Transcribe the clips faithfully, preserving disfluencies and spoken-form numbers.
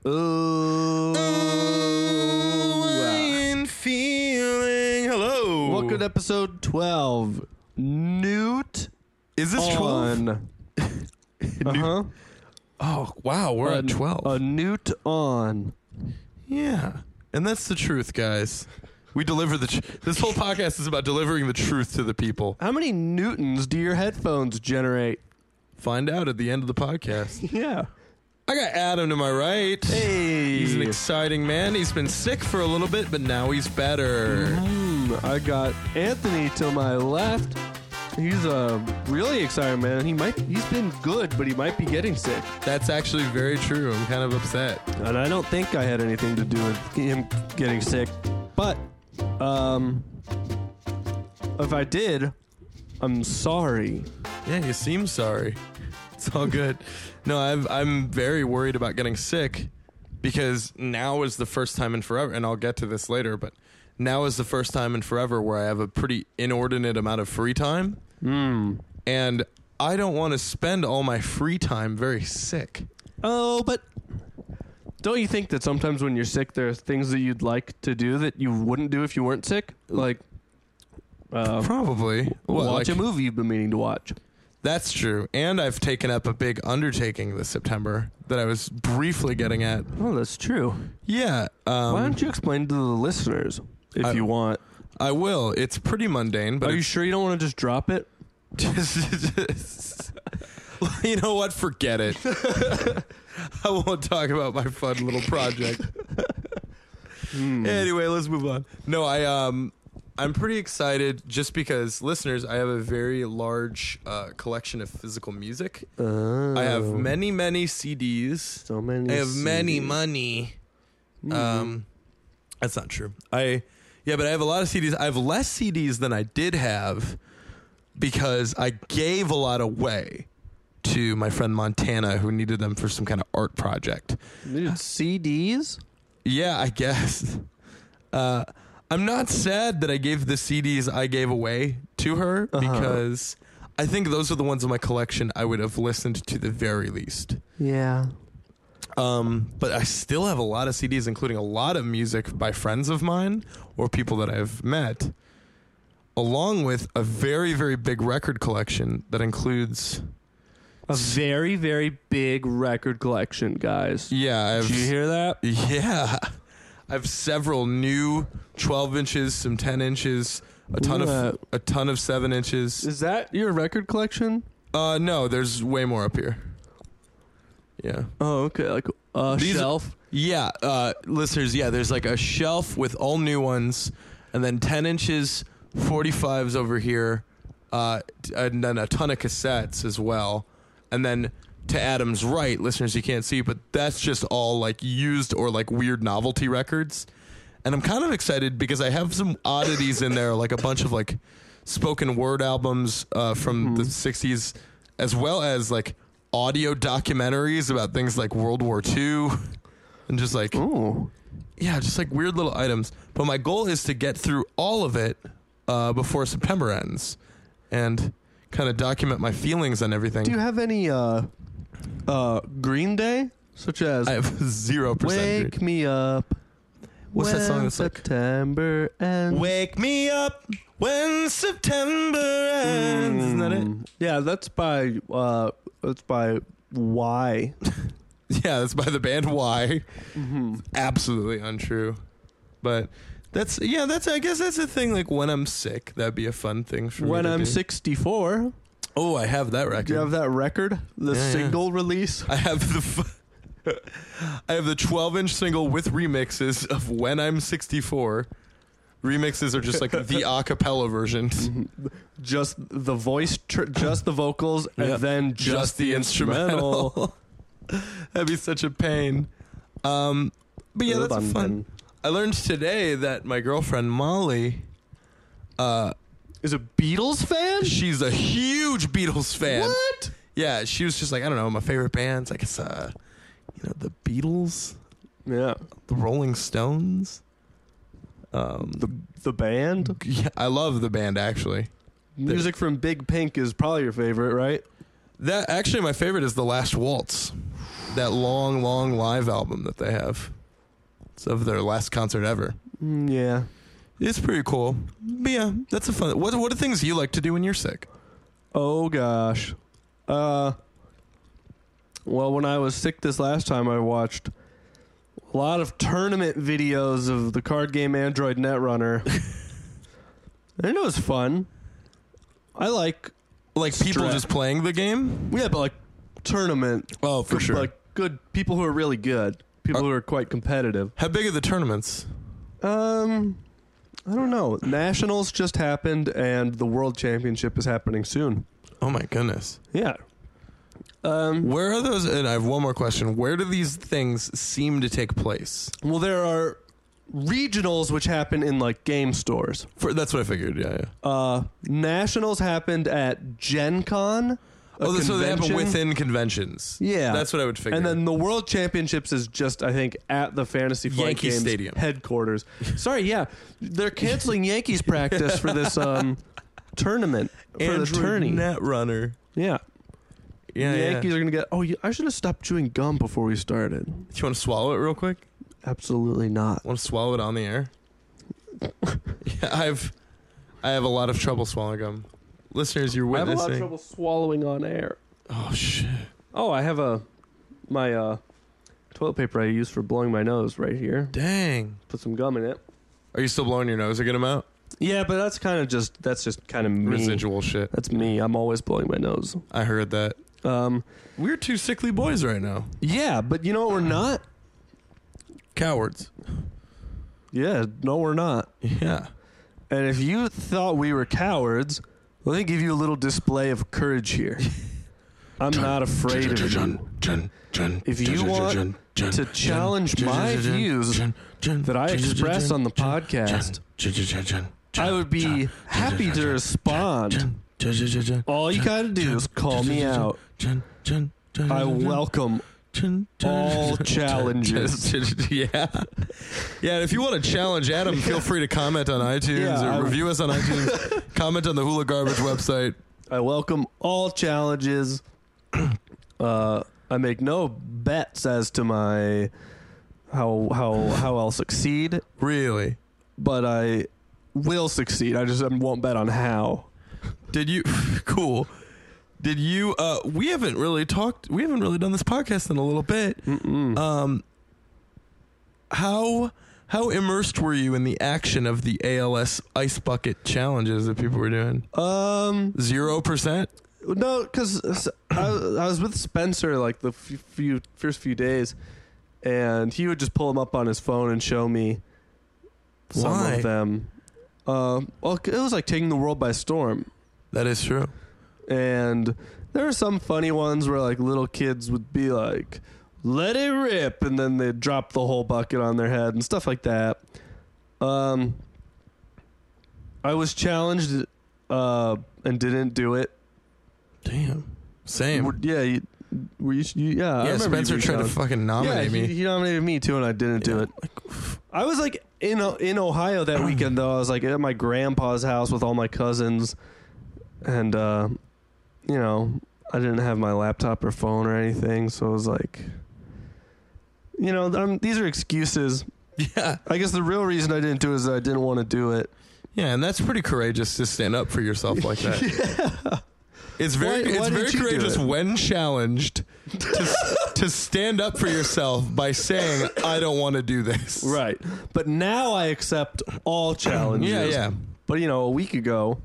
Ooh. I'm feeling. Hello. Welcome to episode twelve. Newt. Is this twelve? Uh-huh. Oh, wow. We're a, at twelve. A newt on. Yeah. And that's the truth, guys. We deliver the... Tr- this whole podcast is about delivering the truth to the people. How many newtons do your headphones generate? Find out at the end of the podcast. Yeah. I got Adam to my right. Hey. He's an exciting man. He's been sick for a little bit, but now he's better. Mm, I got Anthony to my left. He's a really exciting man. He might he's been good, but he might be getting sick. That's actually very true. I'm kind of upset. And I don't think I had anything to do with him getting sick. But um if I did, I'm sorry. Yeah, you seem sorry. It's all good. No, I've, I'm very worried about getting sick because now is the first time in forever, and I'll get to this later, but now is the first time in forever where I have a pretty inordinate amount of free time. Mm. And I don't want to spend all my free time very sick. Oh, but don't you think that sometimes when you're sick, there are things that you'd like to do that you wouldn't do if you weren't sick? Like, uh, Probably. What, watch like- a movie you've been meaning to watch. That's true. And I've taken up a big undertaking this September that I was briefly getting at. Oh, that's true. Yeah. Um, Why don't you explain to the listeners if I- you want? I will. It's pretty mundane, but Are you it's sure you don't want to just drop it? just, just- you know what? Forget it. I won't talk about my fun little project. Mm. Anyway, let's move on. No, I um I'm pretty excited just because, listeners, I have a very large uh, collection of physical music. Oh. I have many, many C Ds. So many. I have many C Ds. money. Mm. Um, that's not true. I yeah, but I have a lot of C Ds. I have less C Ds than I did have because I gave a lot away to my friend Montana, who needed them for some kind of art project. Dude, C Ds? Yeah, I guess. Uh, I'm not sad that I gave the C Ds I gave away to her Uh-huh. because I think those are the ones in my collection I would have listened to the very least. Yeah. Um, but I still have a lot of C Ds, including a lot of music by friends of mine or people that I've met, along with a very, very big record collection that includes... A very, very big record collection, guys. Yeah, I've... Did you hear that? Yeah. I have several new twelve inches, some ten inches, a ton Ooh, uh, of a ton of seven inches. Is that your record collection? Uh, no, there's way more up here. Yeah. Oh, okay. Like a These- shelf? Yeah, uh, listeners, yeah, there's like a shelf with all new ones, and then ten inches, forty-fives over here, uh, t- and then a ton of cassettes as well. And then to Adam's right, listeners, you can't see, but that's just all like used or like weird novelty records. And I'm kind of excited because I have some oddities in there, like a bunch of like spoken word albums uh, from Mm-hmm. the sixties, as well as like audio documentaries about things like World War Two and just like, Oh. yeah, just like weird little items. But my goal is to get through all of it uh, before September ends and kind of document my feelings on everything. Do you have any uh, uh, Green Day? Such as I have zero percent. Wake Me Up. What's that song when that's like? September ends. Wake me up when September ends. Isn't that it? Mm. Yeah, that's by uh, that's by Y. Yeah, that's by the band Y. Mm-hmm. Absolutely untrue. But that's, yeah, that's, I guess that's the thing. Like when I'm sick, that'd be a fun thing for me When to I'm do. sixty-four, Oh, I have that record. do you have that record? The Yeah, yeah. single release? I have the f- I have the twelve inch single with remixes of When I'm sixty-four. Remixes are just like the a cappella version. Just the voice, tr- just the vocals, and Yeah. then just, Just the instrumental. That'd be such a pain. Um, but yeah, that's fun. I learned today that my girlfriend Molly, uh, Is a Beatles fan? she's a huge Beatles fan. What? Yeah, she was just like, I don't know, my favorite bands, I guess, uh, you know, the Beatles, Yeah. the Rolling Stones. Um, The the band? yeah, I love the band actually. Music from Big Pink is probably your favorite, right? That actually, my favorite is The Last Waltz. that long, long live album that they have. It's of their last concert ever. Mm, yeah. It's pretty cool. But yeah, that's a fun. What What are things you like to do when you're sick? Oh gosh. Uh. Well, when I was sick this last time, I watched a lot of tournament videos of the card game Android Netrunner. And it was fun. I like Like people Stra- just playing the game? yeah, but like tournament. Oh, for sure. Like good people who are really good. People Are- who are quite competitive. How big are the tournaments? Um, I don't know. Nationals just happened, and the World Championship is happening soon. Oh my goodness. Yeah. Um, Where are those? And I have one more question. Where do these things seem to take place? well, there are regionals which happen in like game stores. For, that's what I figured. Yeah, yeah. Uh, nationals happened at Gen Con. a Oh, so they happen convention. within conventions. Yeah. That's what I would figure. And then the World Championships is just, I think, at the Fantasy Flight Yankee Games Stadium. headquarters. Sorry, yeah. They're canceling Yankees practice for this um, tournament. For Android the tourney. Netrunner. Yeah. Yeah, the yeah. Yankees are going to get... Oh, yeah, I should have stopped chewing gum before we started. Do you want to swallow it real quick? Absolutely not. Want to swallow it on the air? yeah, I've I have a lot of trouble swallowing gum. Listeners, you're I have a witnessing. lot of trouble swallowing on air. Oh shit! Oh, I have a... My uh, toilet paper I use for blowing my nose right here. Dang. Put some gum in it. Are you still blowing your nose a good amount? Yeah, but that's kind of just... That's just kind of me. Residual shit. That's me. I'm always blowing my nose. I heard that. Um, We're two sickly boys right now. yeah, but you know what we're not? Cowards. Yeah, no, we're not. Yeah. And if you thought we were cowards, let me give you a little display of courage here. I'm not afraid of you. If you want to challenge my views that I express on the podcast, I would be happy to respond. All you gotta do is call me out. I welcome all challenges. yeah. Yeah, and if you want to challenge Adam, feel free to comment on iTunes Yeah, or I- review us on iTunes. Comment on the Hula Garbage website. I welcome all challenges. Uh, I make no bets as to my how how how I'll succeed, Really? but I will succeed. I just I won't bet on how. Did you cool. Did you uh we haven't really talked we haven't really done this podcast in a little bit. Mm-mm. Um how how immersed were you in the action of the A L S ice bucket challenges that people were doing? Um, Zero percent? no, because I, I was with Spencer like the few, few first few days, and he would just pull them up on his phone and show me some Why? of them. Um, well, it was like taking the world by storm. That is true. And there were some funny ones where like little kids would be like, let it rip, and then they'd drop the whole bucket on their head and stuff like that. Um, I was challenged uh, and didn't do it. Damn. Same. Were- Yeah, you, were you, you, yeah. I yeah, remember you Spencer being tried to challenged. fucking nominate yeah, me. He, he nominated me too, and I didn't do Yeah. it. I was like in O- in Ohio that weekend though. I was like at my grandpa's house with all my cousins, and uh, you know, I didn't have my laptop or phone or anything, so I was like, you know, um, these are excuses. Yeah. I guess the real reason I didn't do it is that I didn't want to do it. Yeah, and that's pretty courageous to stand up for yourself like that. yeah. It's very Why- why it's very didn't you do courageous it? when challenged to, to stand up for yourself by saying I don't want to do this. Right. But now I accept all challenges. Yeah, yeah. But you know, a week ago,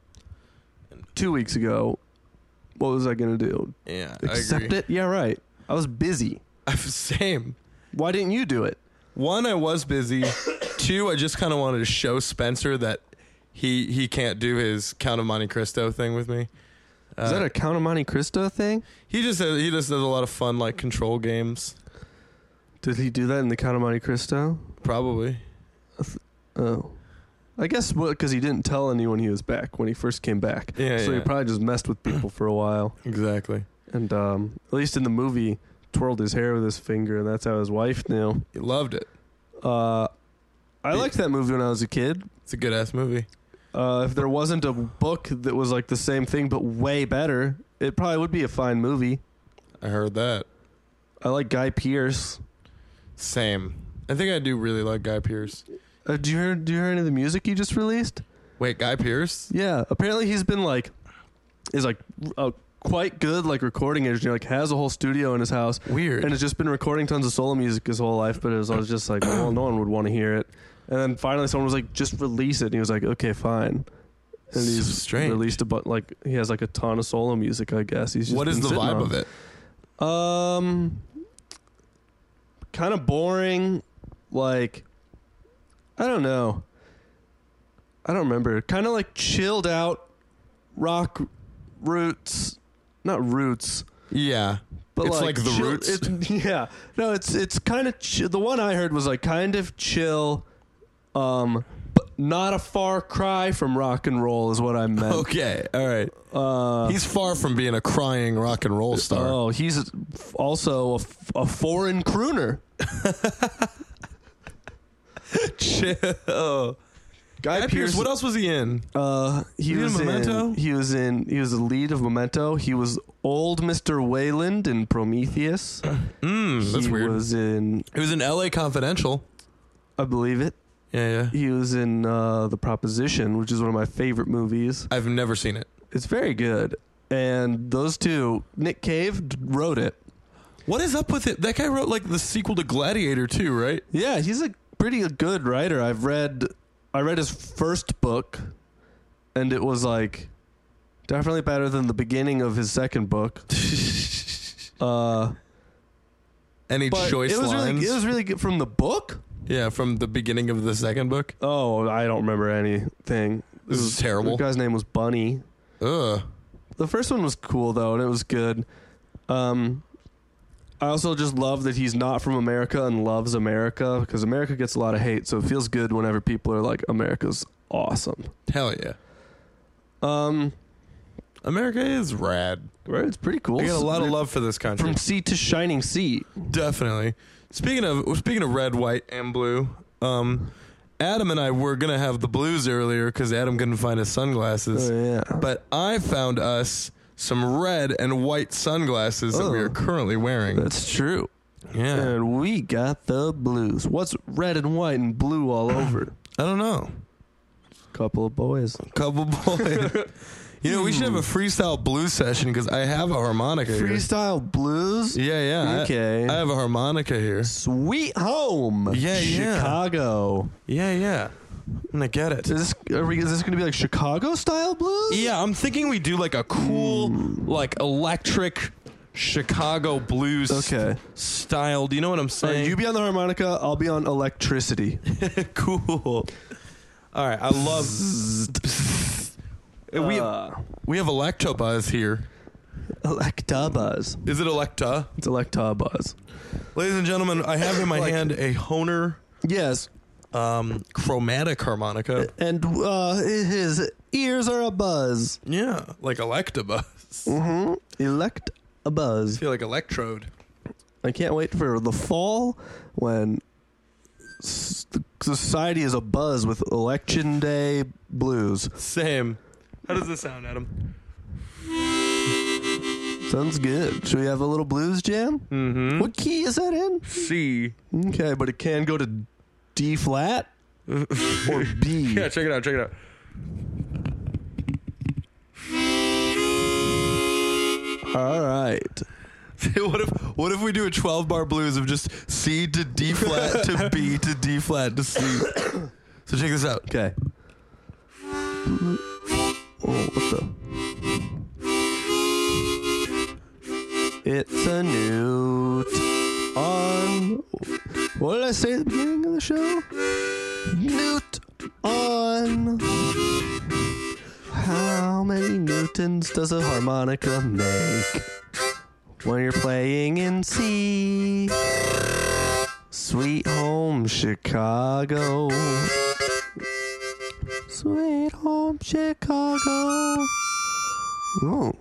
two weeks ago, what was I gonna do? Yeah, Accept I agree. it? Yeah, right. I was busy. Same. Why didn't you do it? One, I was busy. Two, I just kind of wanted to show Spencer that he he can't do his Count of Monte Cristo thing with me. Is Uh, that a Count of Monte Cristo thing? he just he just does a lot of fun like control games. Did he do that in the Count of Monte Cristo? Probably. Oh. I guess because he didn't tell anyone he was back when he first came back. Yeah, so yeah. he probably just messed with people for a while. Exactly. And um, at least in the movie, twirled his hair with his finger, and that's how his wife knew. He loved it. Uh, I liked that movie when I was a kid. It's a good ass movie. Uh, if there wasn't a book that was like the same thing but way better, it probably would be a fine movie. I heard that. I like Guy Pearce. Same. I think I do really like Guy Pearce. Uh, do you hear? Do you hear any of the music he just released? Wait, Guy Pearce? Yeah. Apparently, he's been like, is like a quite good like recording engineer. Like has a whole studio in his house. Weird. And has just been recording tons of solo music his whole life. But it was always just like, well, no one would want to hear it. And then finally, someone was like, just release it. And he was like, okay, fine. And he's So strange. released a but like he has like a ton of solo music. I guess he's. Just What is been the sitting vibe on. of it? Um, kind of boring. Like, I don't know. I don't remember. Kind of like chilled out rock roots, not roots, Yeah. but It's like, like The chill- Roots? It, yeah, no, it's it's kind of ch- the one I heard was like kind of chill, um, but not a far cry from rock and roll is what I meant. Okay. All right. Uh, He's far from being a crying rock and roll star. oh, he's also a, f- a foreign crooner. Chill. Guy, Guy Pearce, what else was he in? Uh, he Was he in was in Memento? He was in. He was the lead of Memento. He was old Mister Wayland in Prometheus. Mm, that's he weird. was in. He was in L A Confidential. I believe it. Yeah, yeah. He was in uh, The Proposition, which is one of my favorite movies. I've never seen it. It's very good. And those two, Nick Cave d- wrote it. What is up with it? That guy wrote like the sequel to Gladiator too, right? Yeah, he's a pretty good writer. I've read. I read his first book, and it was like definitely better than the beginning of his second book. uh, Any but choice it was lines? really it was really good from the book. yeah, from the beginning of the second book. Oh, I don't remember anything. This is terrible. The guy's name was Bunny. Ugh. The first one was cool though, and it was good. Um, I also just love that he's not from America and loves America because America gets a lot of hate, so it feels good whenever people are like, "America's awesome." Hell yeah. Um, America is rad. right? It's pretty cool. I got a lot of love for this country. From sea to shining sea. Definitely. Speaking of speaking of red, white, and blue, um, Adam and I were gonna have the blues earlier because Adam couldn't find his sunglasses. Oh yeah. But I found us some red and white sunglasses that we Oh. are currently wearing. That's true. Yeah. And we got the blues. What's red and white and blue all over? I don't know. Couple of boys. Couple boys. You know, we should have a freestyle blues session because I have a harmonica here. Freestyle blues? Yeah, yeah. I- Okay. I, have a harmonica here. Sweet home. Yeah, yeah. Chicago. Yeah, yeah. I'm gonna get it. Is this, are we, is this going to be like Chicago style blues? Yeah, I'm thinking we do like a cool, like electric Chicago blues Okay. style. Do you know what I'm All right, saying? you be on the harmonica, I'll be on electricity. cool. All right, I love. we Uh, we have Electabuzz here. Electabuzz. Is it Electa? It's Electabuzz. Ladies and gentlemen, I have in my Like- hand a Hohner Yes. um, chromatic harmonica. And uh, his ears are a buzz. Yeah, like Electabuzz. Mm-hmm. Elect a I buzz. feel like Electrode. I can't wait for the fall when s- the society is a buzz with election day blues. Same. How does this sound, Adam? Sounds good. Should we have a little blues jam? Mm-hmm. What key is that in? C. Okay, but it can go to D flat or B. Yeah, check it out. Check it out. All right. what if what if we do a twelve bar blues of just C to D flat to B to D flat to C? So check this out. Okay. Oh, what the? It's a newt on. What did I say at the beginning of the show? Newt on. How many newtons does a harmonica make when you're playing in C? Sweet home Chicago. Sweet home Chicago. Ooh.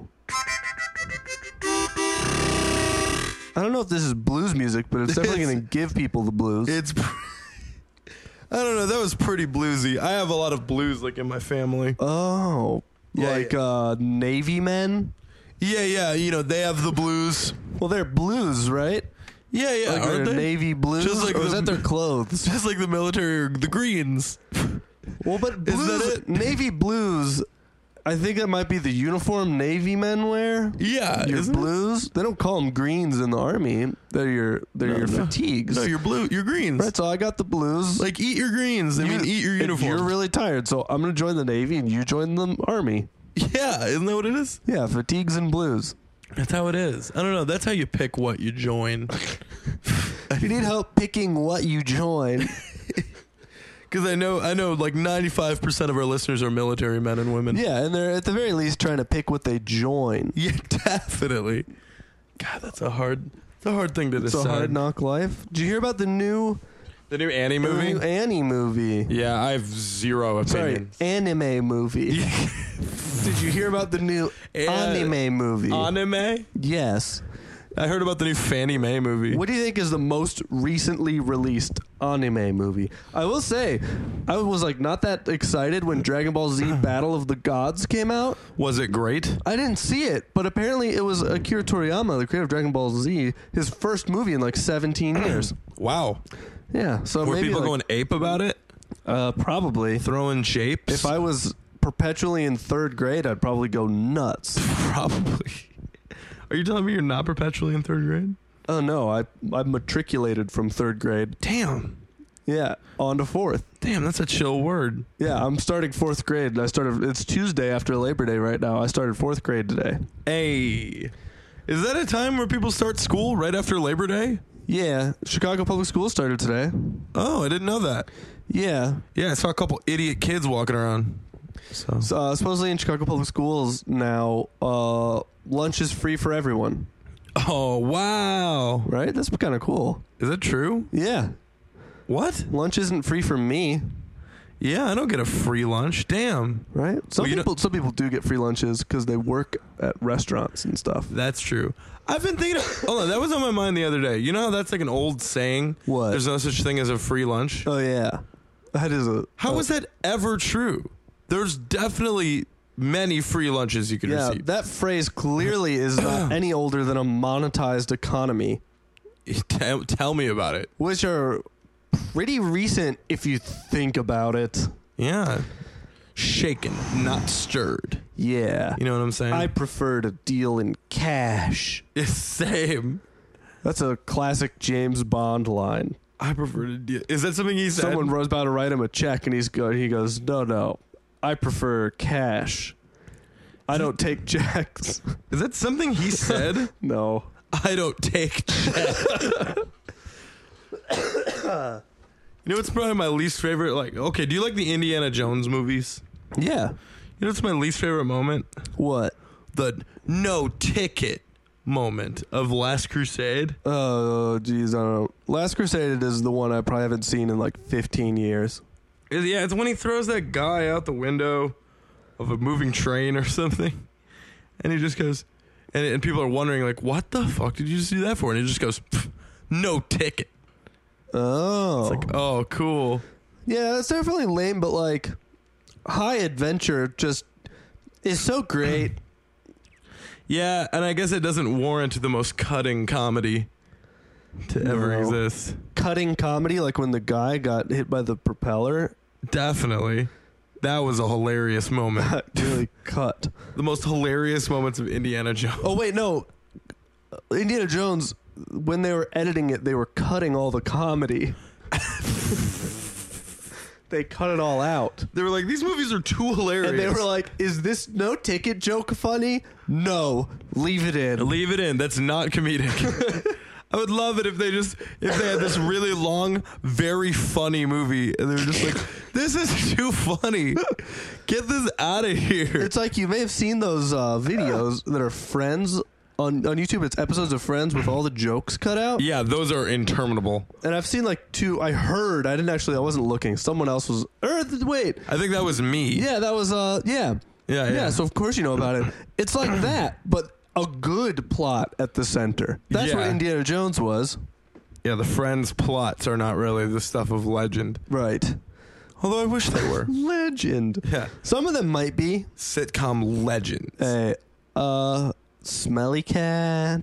I don't know if this is blues music, but it's definitely going to give people the blues. It's. Pr- I don't know. That was pretty bluesy. I have a lot of blues like in my family. Oh, Yeah, like yeah. uh, Navy men? Yeah, yeah. You know they have the blues. Well, they're blues, right? Yeah, yeah. Like aren't their they? navy blues? Just like or is the- that their clothes? Just like the military, or the Greens. Well, but blues, Is that it? navy blues, I think that might be the uniform Navy men wear. Yeah, Your isn't it? blues, they don't call them greens in the Army. They're your they're No, your no. fatigues. No, you're blue. You're Greens. Right, so I got the blues. Like eat your greens. I You- mean, eat your if uniform. You're really tired, so I'm going to join the Navy and you join the Army. yeah, isn't that what it is? Yeah, fatigues and blues. That's how it is. I don't know. That's how you pick what you join. If you need help picking what you join, Because I know, I know, like ninety-five percent of our listeners are military men and women. yeah, and they're at the very least trying to pick what they join. Yeah, definitely. God, that's a hard, it's a hard thing to It's decide. a hard knock life. Did you hear about the new The new Annie the movie. new Annie movie? Yeah, I have zero Sorry, opinions. anime movie. Did you hear about the new Uh, anime movie? Anime? Yes. I heard about the new Fannie Mae movie. What do you think is the most recently released anime movie? I will say, I was like not that excited when Dragon Ball Z Battle of the Gods came out. Was it great? I didn't see it, but apparently it was Akira Toriyama, the creator of Dragon Ball Z, his first movie in like seventeen years. Wow. Yeah, so Were maybe people like, going ape about it? uh, probably. Throwing shapes? If I was perpetually in third grade, I'd probably go nuts. Probably. Are you telling me you're not perpetually in third grade? Oh no, I I matriculated from third grade. Damn. Yeah, on to fourth. Damn, that's a chill word. Yeah, I'm starting fourth grade. I started. It's Tuesday after Labor Day right now. I started fourth grade today. Hey. Is that a time where people start school right after Labor Day? Yeah, Chicago Public Schools started today. Oh, I didn't know that. Yeah, Yeah, I saw a couple idiot kids walking around. So, so, uh, supposedly in Chicago Public Schools now, uh, lunch is free for everyone. oh, wow. Right? That's kind of cool. Is that true? Yeah, What? lunch isn't free for me. Yeah, I don't get a free lunch. Damn. Right? Some Well, you know- people, some people do get free lunches because they work at restaurants and stuff. That's true. I've been thinking of, hold on, that was on my mind the other day. You know how that's like an old saying? What? There's no such thing as a free lunch. Oh yeah, that is a. How uh, is that ever true? There's definitely many free lunches you could Yeah, receive. that phrase clearly is not any older than a monetized economy, tell, tell me about it. which are pretty recent if you think about it. Yeah. Shaken, not stirred. Yeah. You know what I'm saying? I prefer to deal in cash. It's same. That's a classic James Bond line. I prefer to deal. Is that something he said? Someone was about to write him a check, and he's go. He goes, "No, no, I prefer cash. I don't take checks." Is that something he said? No. I don't take checks. You know what's probably my least favorite? Like, okay, do you like the Indiana Jones movies? Yeah. You know what's my least favorite moment? What? The no ticket moment of Last Crusade. Oh, geez, I don't know. Last Crusade is the one I probably haven't seen in like fifteen years. Is- Yeah, it's when he throws that guy out the window of a moving train or something, and he just goes, and, and people are wondering like, what the fuck did you just do that for? And he just goes, "Pff, no ticket. Oh. It's like, oh, cool. Yeah, it's definitely lame, but like High Adventure just is so great. Yeah, and I guess it doesn't warrant the most cutting comedy to ever No. exist. Cutting comedy, like when the guy got hit by the propeller, Definitely. That was a hilarious moment. that really cut. The most hilarious moments of Indiana Jones. Oh wait, no. Indiana Jones, when they were editing it, they were cutting all the comedy. They cut it all out. They were like, these movies are too hilarious. And they were like, is this no ticket joke funny? No. Leave it in. leave it in. That's not comedic. I would love it if they just, if they had this really long, very funny movie, and they were just like, this is too funny. Get this out of here. It's like you may have seen those uh, videos that are Friends on, on YouTube. It's episodes of Friends with all the jokes cut out. Yeah, those are interminable. And I've seen like two. I heard. I didn't actually. I wasn't looking. Someone else was. Or wait. I think that was me. Yeah, that was. Uh, yeah. Yeah, yeah. Yeah. So of course you know about it. It's like that, but a good plot at the center. That's what Yeah. Indiana Jones was. Yeah, the Friends plots are not really the stuff of legend. Right. Although I wish they were. Legend. Yeah. Some of them might be. Sitcom legends. Hey, uh, Smelly Cat,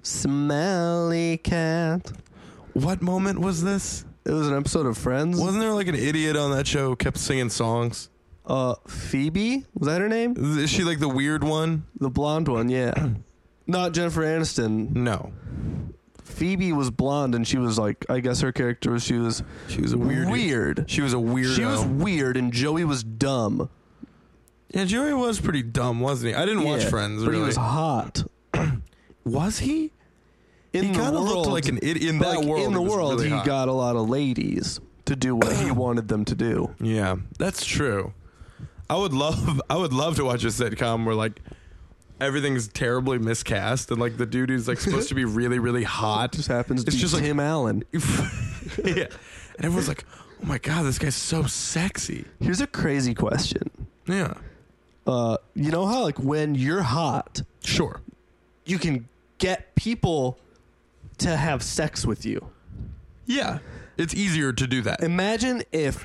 Smelly cat. What moment was this? It was an episode of Friends. Wasn't there like an idiot on that show who kept singing songs? Uh, Phoebe? Was that her name? Is she like the weird one? The blonde one, yeah. Not Jennifer Aniston. No. Phoebe was blonde, and she was like, I guess her character was, she was She was a weird. weird. She was a weirdo. She was weird, and Joey was dumb. Yeah, Joey was pretty dumb, wasn't he? I didn't watch Yeah, Friends, but really. he was hot. Was he? In he the kind of world, looked like an idiot. In that like, world, in the he was world, really he hot. got a lot of ladies to do what he wanted them to do. Yeah, that's true. I would love I would love to watch a sitcom where like everything's terribly miscast and like the dude who's like supposed to be really really hot Just happens to it's be just Tim like, Allen. Yeah. And everyone's like, "Oh my god, this guy's so sexy." Here's a crazy question. Yeah. Uh, you know how like when you're hot, Sure. you can get people to have sex with you. Yeah. It's easier to do that. Imagine if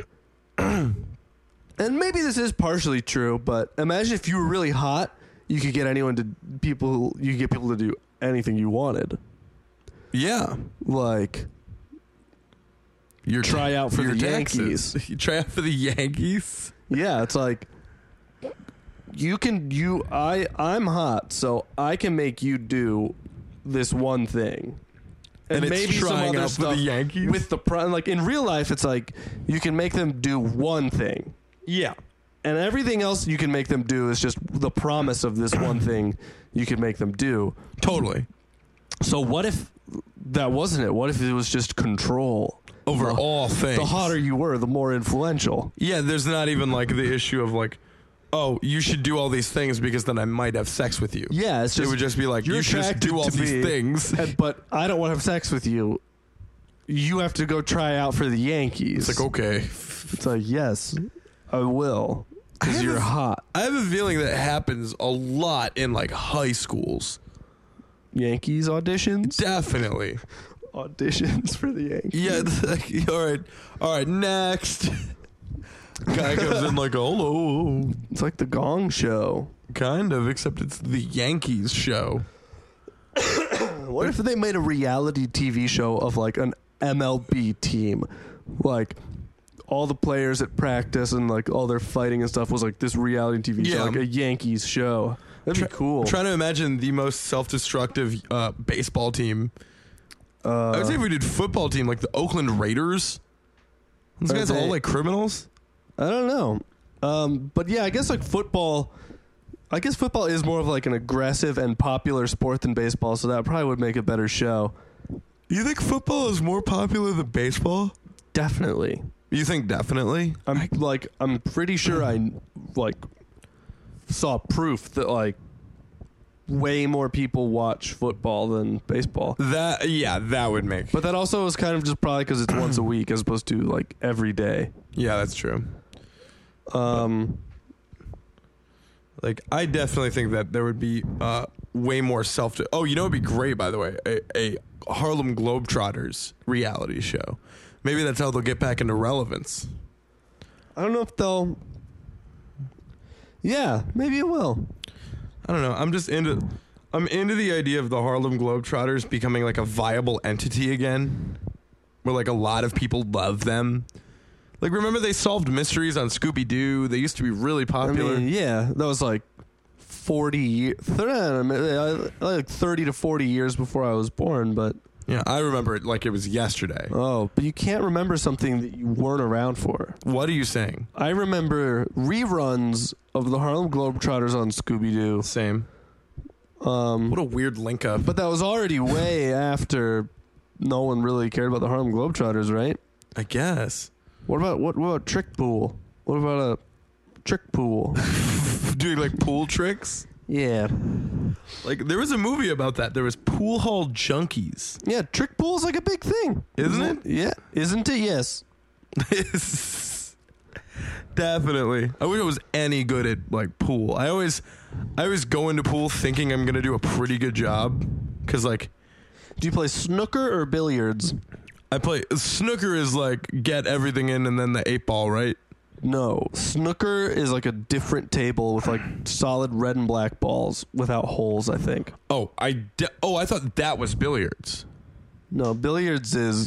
and maybe this is partially true, but imagine if you were really hot, you could get anyone to people you could get people to do anything you wanted. Yeah. Like Your try out for your the taxes. Yankees. You try out for the Yankees? Yeah, it's like you can you I I'm hot, so I can make you do this one thing. And, it's trying out for the Yankees? With the pro- like in real life, it's like you can make them do one thing. Yeah. And everything else you can make them do is just the promise of this one thing you can make them do. Totally. So what if that wasn't it? What if it was just control Over the, all things. The hotter you were, the more influential. Yeah, there's not even like the issue of like, oh, you should do all these things because then I might have sex with you. Yeah, it's just it would just be like, you're you should just attracted do all to these me, things. and- but I don't want to have sex with you. You have to go try out for the Yankees. It's like, okay. It's like, yes, I will. I Because have you're a- hot. I have a feeling that happens a lot in like high schools. Yankees auditions? Definitely. Auditions for the Yankees. Yeah. it's like, all right. All right. Next. Guy comes in like, hello. It's like the Gong Show. Kind of, except it's the Yankees show. What if they made a reality T V show of like an M L B team? Like all the players at practice and like all their fighting and stuff was like this reality T V Yeah. show, like a Yankees show. That'd Try- be cool. I'm trying to imagine the most self-destructive uh, baseball team. uh, I would say if we did football team, like the Oakland Raiders. Those Are guys they- all like criminals. I don't know. Um, but yeah, I guess like football. I guess football is more of like an aggressive and popular sport than baseball, so that probably would make a better show. You think football is more popular than baseball? Definitely. You think definitely? I'm like I'm pretty sure I like saw proof that like way more people watch football than baseball. That yeah, that would make. But that also is kind of just probably because it's once a week as opposed to like every day. Yeah, that's true. Um, Like I definitely think that there would be uh, way more self. Oh, you know, it'd be great. By the way, a, a Harlem Globetrotters reality show. Maybe that's how they'll get back into relevance. I don't know if they'll. Yeah, maybe it will. I don't know. I'm just into. I'm into the idea of the Harlem Globetrotters becoming like a viable entity again, where like a lot of people love them. Like, remember they solved mysteries on Scooby Doo? They used to be really popular. I mean, yeah, that was like forty years, like thirty to forty years before I was born. But yeah, I remember it like it was yesterday. oh, but you can't remember something that you weren't around for. What are you saying? I remember reruns of the Harlem Globetrotters on Scooby Doo. Same. Um, What a weird link up. but that was already way after no one really cared about the Harlem Globetrotters, right? I guess. What about what, what about Trick Pool? What about a Trick Pool? Doing like pool tricks? Yeah. Like, there was a movie about that. There was Pool Hall Junkies. Yeah, Trick Pool's like a big thing. Isn't it? Yeah. Isn't it? Yes. Definitely. I wish I was any good at like pool. I always, I always go into pool thinking I'm gonna do a pretty good job, because like Do you play snooker or billiards? I play snooker is like get everything in and then the eight ball, right? No, snooker is like a different table with like solid red and black balls without holes, I think. Oh, I de- oh, I thought that was billiards. No, billiards is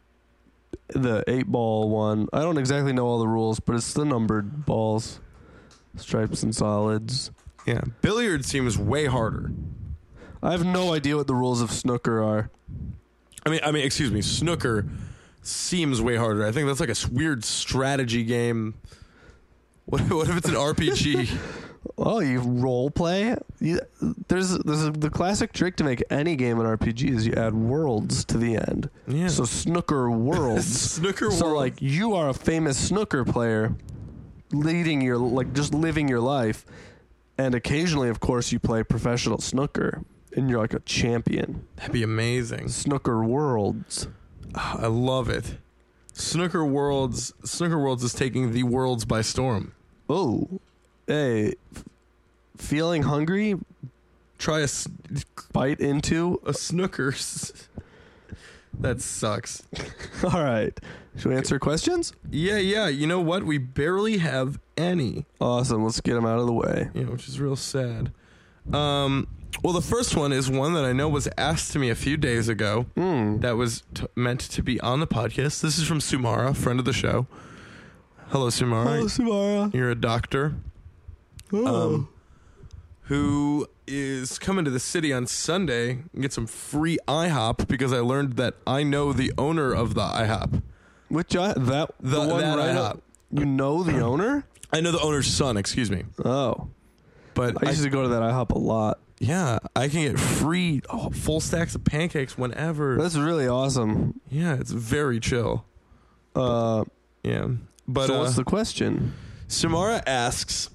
the eight ball one. I don't exactly know all the rules, but it's the numbered balls, stripes and solids. Yeah, billiards seems way harder. I have no idea what the rules of snooker are. I mean, I mean, excuse me, snooker seems way harder. I think that's like a weird strategy game. What, what if it's an R P G? Oh, you role play? You, there's there's a, the classic trick to make any game an R P G is you add worlds to the end. Yeah. So snooker worlds. Snooker so worlds. like you are a famous snooker player, leading your like just living your life, and occasionally, of course, you play professional snooker, and you're like a champion. That'd be amazing. Snooker worlds. Oh, I love it. Snooker Worlds. Snooker Worlds is taking the worlds by storm. Oh, hey, f- feeling hungry? Try a s- Bite into. a Snookers. That sucks. All right. Should we answer questions? Yeah, yeah. You know what? We barely have any. Awesome. Let's get them out of the way. Yeah, which is real sad. Um, well, the first one is one that I know was asked to me a few days ago. Mm. That was t- meant to be on the podcast. This is from Sumara, friend of the show. Hello, Sumara. Hello, Sumara. You're a doctor. Oh. Um, who is coming to the city on Sunday and get some free IHOP because I learned that I know the owner of the IHOP. Which I, that the, The- one that right IHOP. up. You know the owner? I know the owner's son, excuse me. Oh. But I I, used to go to that IHOP a lot. yeah, I can get free oh, full stacks of pancakes whenever. That's really awesome. Yeah, it's very chill. Uh, Yeah. But so uh, what's the question? Samara asks,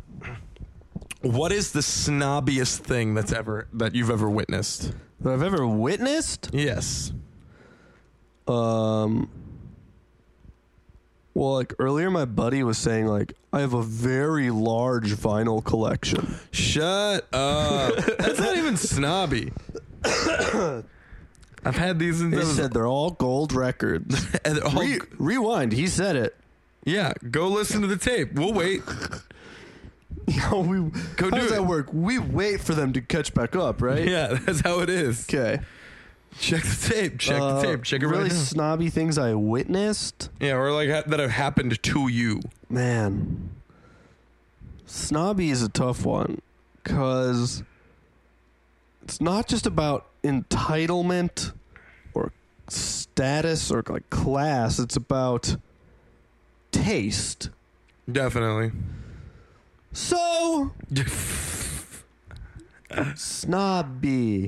what is the snobbiest thing that's ever that you've ever witnessed? That I've ever witnessed? Yes. Um. Well, like earlier, my buddy was saying, like, I have a very large vinyl collection. Shut up. That's not even snobby. I've had these in He said they're all gold records. and they're all- Re- rewind. He said it. yeah, go listen to the tape. We'll wait. No, we Go how do does it. that work? We wait for them to catch back up, right? Yeah, that's how it is. Okay. Check the tape. Check Uh, the tape. Check it really right now. snobby things I witnessed. Yeah, or like ha- that have happened to you. Man, snobby is a tough one because it's not just about entitlement or status or like class. It's about taste. Definitely. So snobby.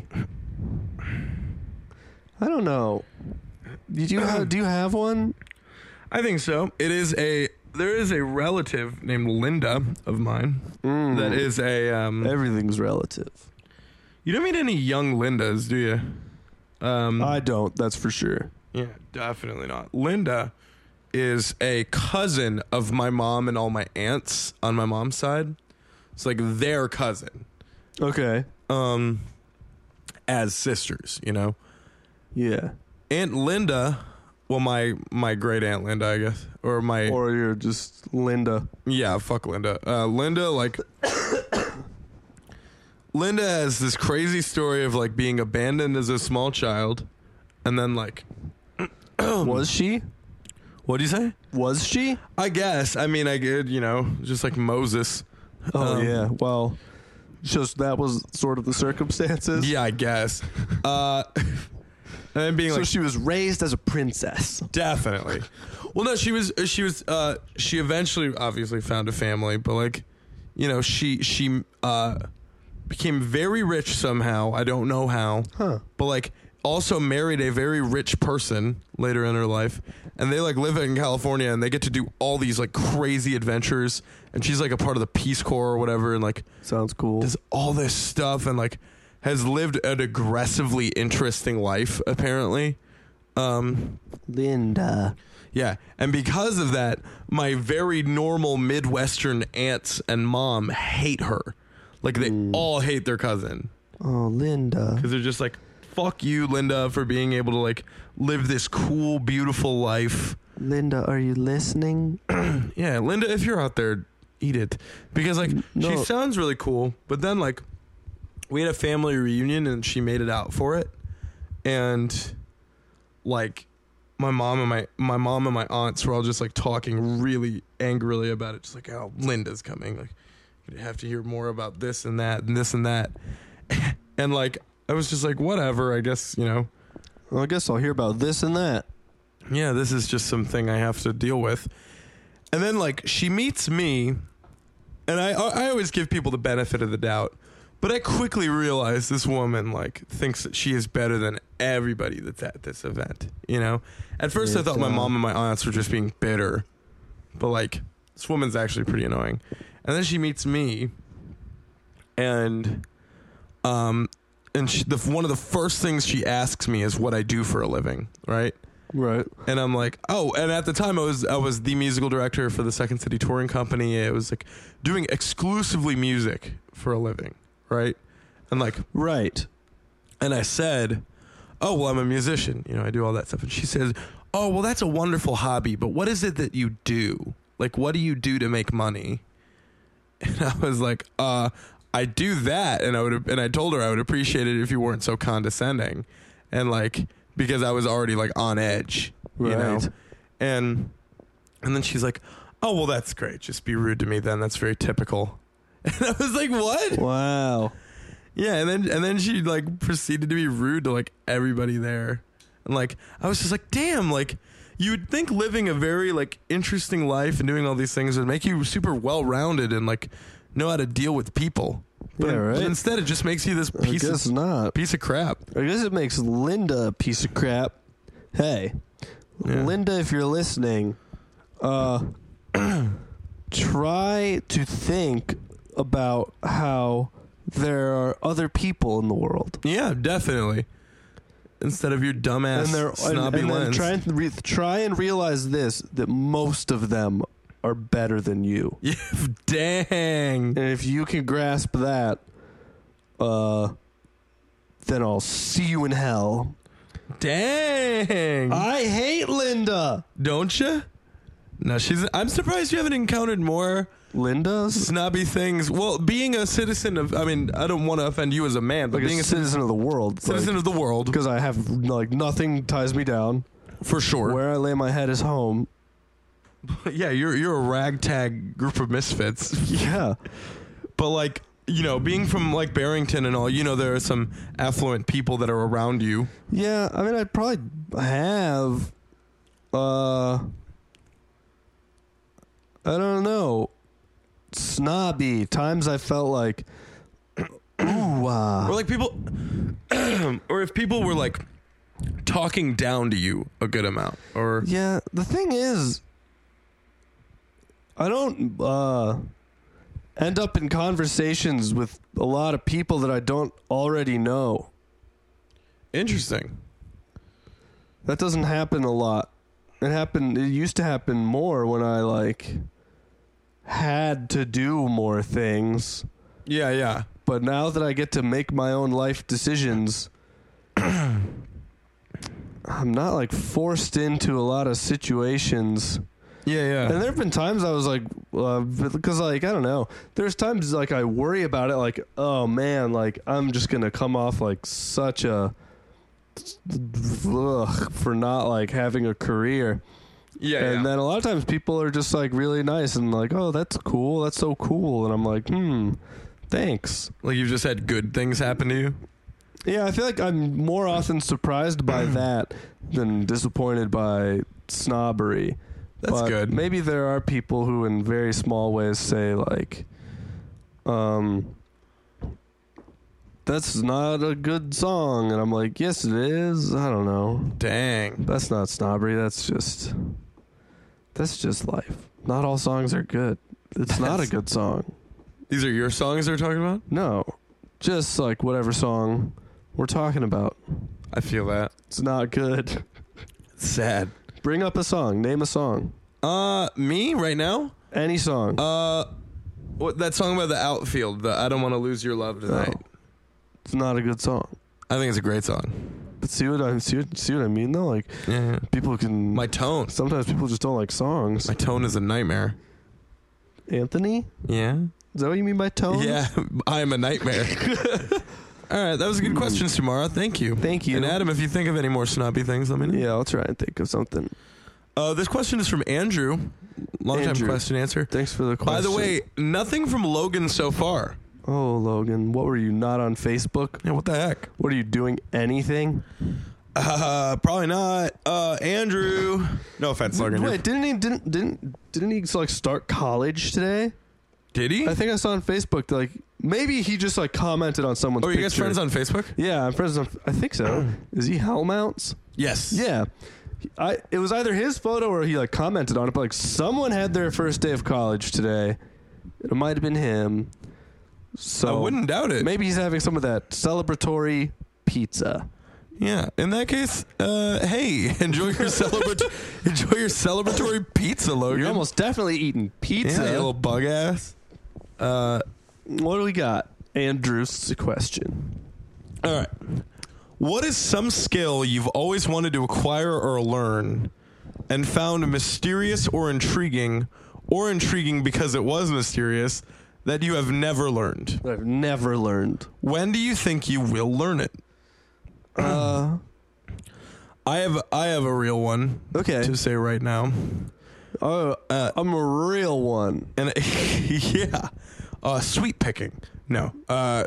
I don't know. Did you have? Do you have one? I think so. It is a there is a relative named Linda of mine Mm. that is a um Everything's relative. you don't meet any young Lindas, do you? Um I don't. That's for sure. yeah, definitely not. Linda is a cousin of my mom and all my aunts on my mom's side. It's like their cousin. Okay. Um as sisters, you know. Yeah. Aunt Linda, well my my great aunt Linda, I guess, or my Or you're just Linda. yeah, fuck Linda. Uh, Linda, like, Linda has this crazy story of like being abandoned as a small child, and then like, Was she? what do you say? Was she? I guess. I mean, I get you know, just like Moses. Oh Um, yeah. Well, just that was sort of the circumstances. Yeah, I guess. Uh, and then being So like, she was raised as a princess. definitely. Well, no, she was. She was. Uh, she eventually, obviously, found a family, but like, you know, she she uh, became very rich somehow. I don't know how, Huh. but like, also married a very rich person later in her life, and they like live in California, and they get to do all these like crazy adventures. And she's like a part of the Peace Corps or whatever, and like Sounds cool. does all this stuff, and like has lived an aggressively interesting life apparently. Um, Linda. Yeah, and because of that, my very normal Midwestern aunts and mom hate her. Like, they Mm. all hate their cousin. Oh, Linda. Because they're just like, fuck you, Linda, for being able to, like, live this cool, beautiful life Linda, are you listening? Yeah, Linda, if you're out there, eat it. Because, like, no. she sounds really cool, but then, like, we had a family reunion and she made it out for it. And, like, my mom and my, my mom and my aunts were all just, like, talking really angrily about it. Just like, oh, Linda's coming. Like, you have to hear more about this and that and this and that. And, like, I was just like, whatever, I guess, you know. Well, I guess I'll hear about this and that. Yeah, this is just something I have to deal with. And then, like, she meets me, and I I always give people the benefit of the doubt, but I quickly realize this woman, like, thinks that she is better than everybody that's at this event, you know? At first, It, I thought my uh, mom and my aunts were just being bitter, but, like, this woman's actually pretty annoying. And then she meets me, and, um, and she, the, one of the first things she asks me is what I do for a living, right? Right. And I'm like, oh, and at the time I was I was the musical director for the Second City Touring Company. It was like doing exclusively music for a living, right? And like, right. And I said, oh, well, I'm a musician. You know, I do all that stuff. And she says, oh, well, that's a wonderful hobby, but what is it that you do? Like, what do you do to make money? And I was like, uh, I do that. And I would, and I told her I would appreciate it if you weren't so condescending. And like, because I was already like on edge, you right. know? And, and then she's like, oh, well, that's great. Just be rude to me then. That's very typical. And I was like, what? Wow. Yeah. And then, and then she like proceeded to be rude to like everybody there. And like, I was just like, damn, like you would think living a very like interesting life and doing all these things would make you super well-rounded and like know how to deal with people. But, yeah, right. but instead, it just makes you this piece I guess of not. piece of crap. I guess it makes Linda a piece of crap. Hey, Yeah. Linda, if you're listening, uh, try to think about how there are other people in the world. Yeah, definitely. Instead of your dumbass and they're snobby and, and then lens. try and re- try and realize this: that most of them are better than you. Yeah, dang. And if you can grasp that, uh, then I'll see you in hell. Dang. I hate Linda. Don't you? No, she's. I'm surprised you haven't encountered more Linda's snobby things. Well, being a citizen of, I mean, I don't want to offend you as a man, but like being a a citizen of the world, citizen like, of the world, because I have like nothing ties me down. for sure. Where I lay my head is home. Yeah, you're you're a ragtag group of misfits. Yeah, But like, you know, being from like Barrington and all, you know, there are some affluent people that are around you. yeah. I mean, I'd probably have. Uh, I don't know. Snobby times I felt like, ooh, uh, Or like people, or if people were like talking down to you a good amount, or yeah. The thing is, I don't uh, end up in conversations with a lot of people that I don't already know. interesting. That doesn't happen a lot. It happened. It used to happen more when I like had to do more things. Yeah, yeah. But now that I get to make my own life decisions, I'm not like forced into a lot of situations. Yeah, yeah. And there have been times I was like, uh, because like, I don't know, there's times like I worry about it, like, oh man, like I'm just going to come off like such a, ugh, for not like having a career. yeah, And yeah. then a lot of times people are just like really nice and like, oh, that's cool. That's so cool. And I'm like, hmm, thanks. Like you've just had good things happen to you. Yeah, I feel like I'm more often surprised by that than disappointed by snobbery. That's But good. Maybe there are people who in very small ways say like, um, that's not a good song. And I'm like, yes, it is. I don't know. Dang. That's not snobbery. That's just, that's just life. Not all songs are good. It's not a That's- good song. These are your songs they're talking about? No, just like whatever song we're talking about. I feel that. It's not good. Sad. Bring up a song. Name a song. Uh, me right now? Any song. Uh, what that song about the outfield? The I don't want to lose your love tonight. No. It's not a good song. I think it's a great song. But see what I see what, see what I mean though? Like Yeah. people can My tone. sometimes people just don't like songs. My tone is a nightmare. Anthony? Yeah. Is that what you mean by tone? Yeah, I am a nightmare. All right, that was a good questions tomorrow. Thank you. Thank you. And Adam, if you think of any more snobby things, let me know. Yeah, I'll try and think of something. Uh, this question is from Andrew. Long time Andrew. question answer. Thanks for the question. By the way, nothing from Logan so far. Oh, Logan, what were you not on Facebook? Yeah, what the heck? What are you doing? Anything? Uh, probably not. Uh, Andrew. No offense, Logan. Wait, didn't he didn't didn't didn't he like start college today? Did he? I think I saw on Facebook like maybe he just like commented on someone's Oh, are you guys picture. friends on Facebook? Yeah, I'm friends on. I think so. Is he Hellmounts? Yes. Yeah. I it was either his photo or he like commented on it, but like someone had their first day of college today. It might have been him. So I wouldn't doubt it. maybe he's having some of that celebratory pizza. Yeah. In that case, uh, hey, enjoy your celebrat- enjoy your celebratory pizza, Logan. You're almost definitely eating pizza. Yeah, you little bug ass. Uh, what do we got? Andrew's question. all right. What is some skill you've always wanted to acquire or learn and found mysterious or intriguing, or intriguing because it was mysterious, that you have never learned? I've never learned. When do you think you will learn it? Uh, I have I have a real one okay. to say right now. Oh, uh, I'm a real one. And yeah, uh, sweet picking. No. Uh,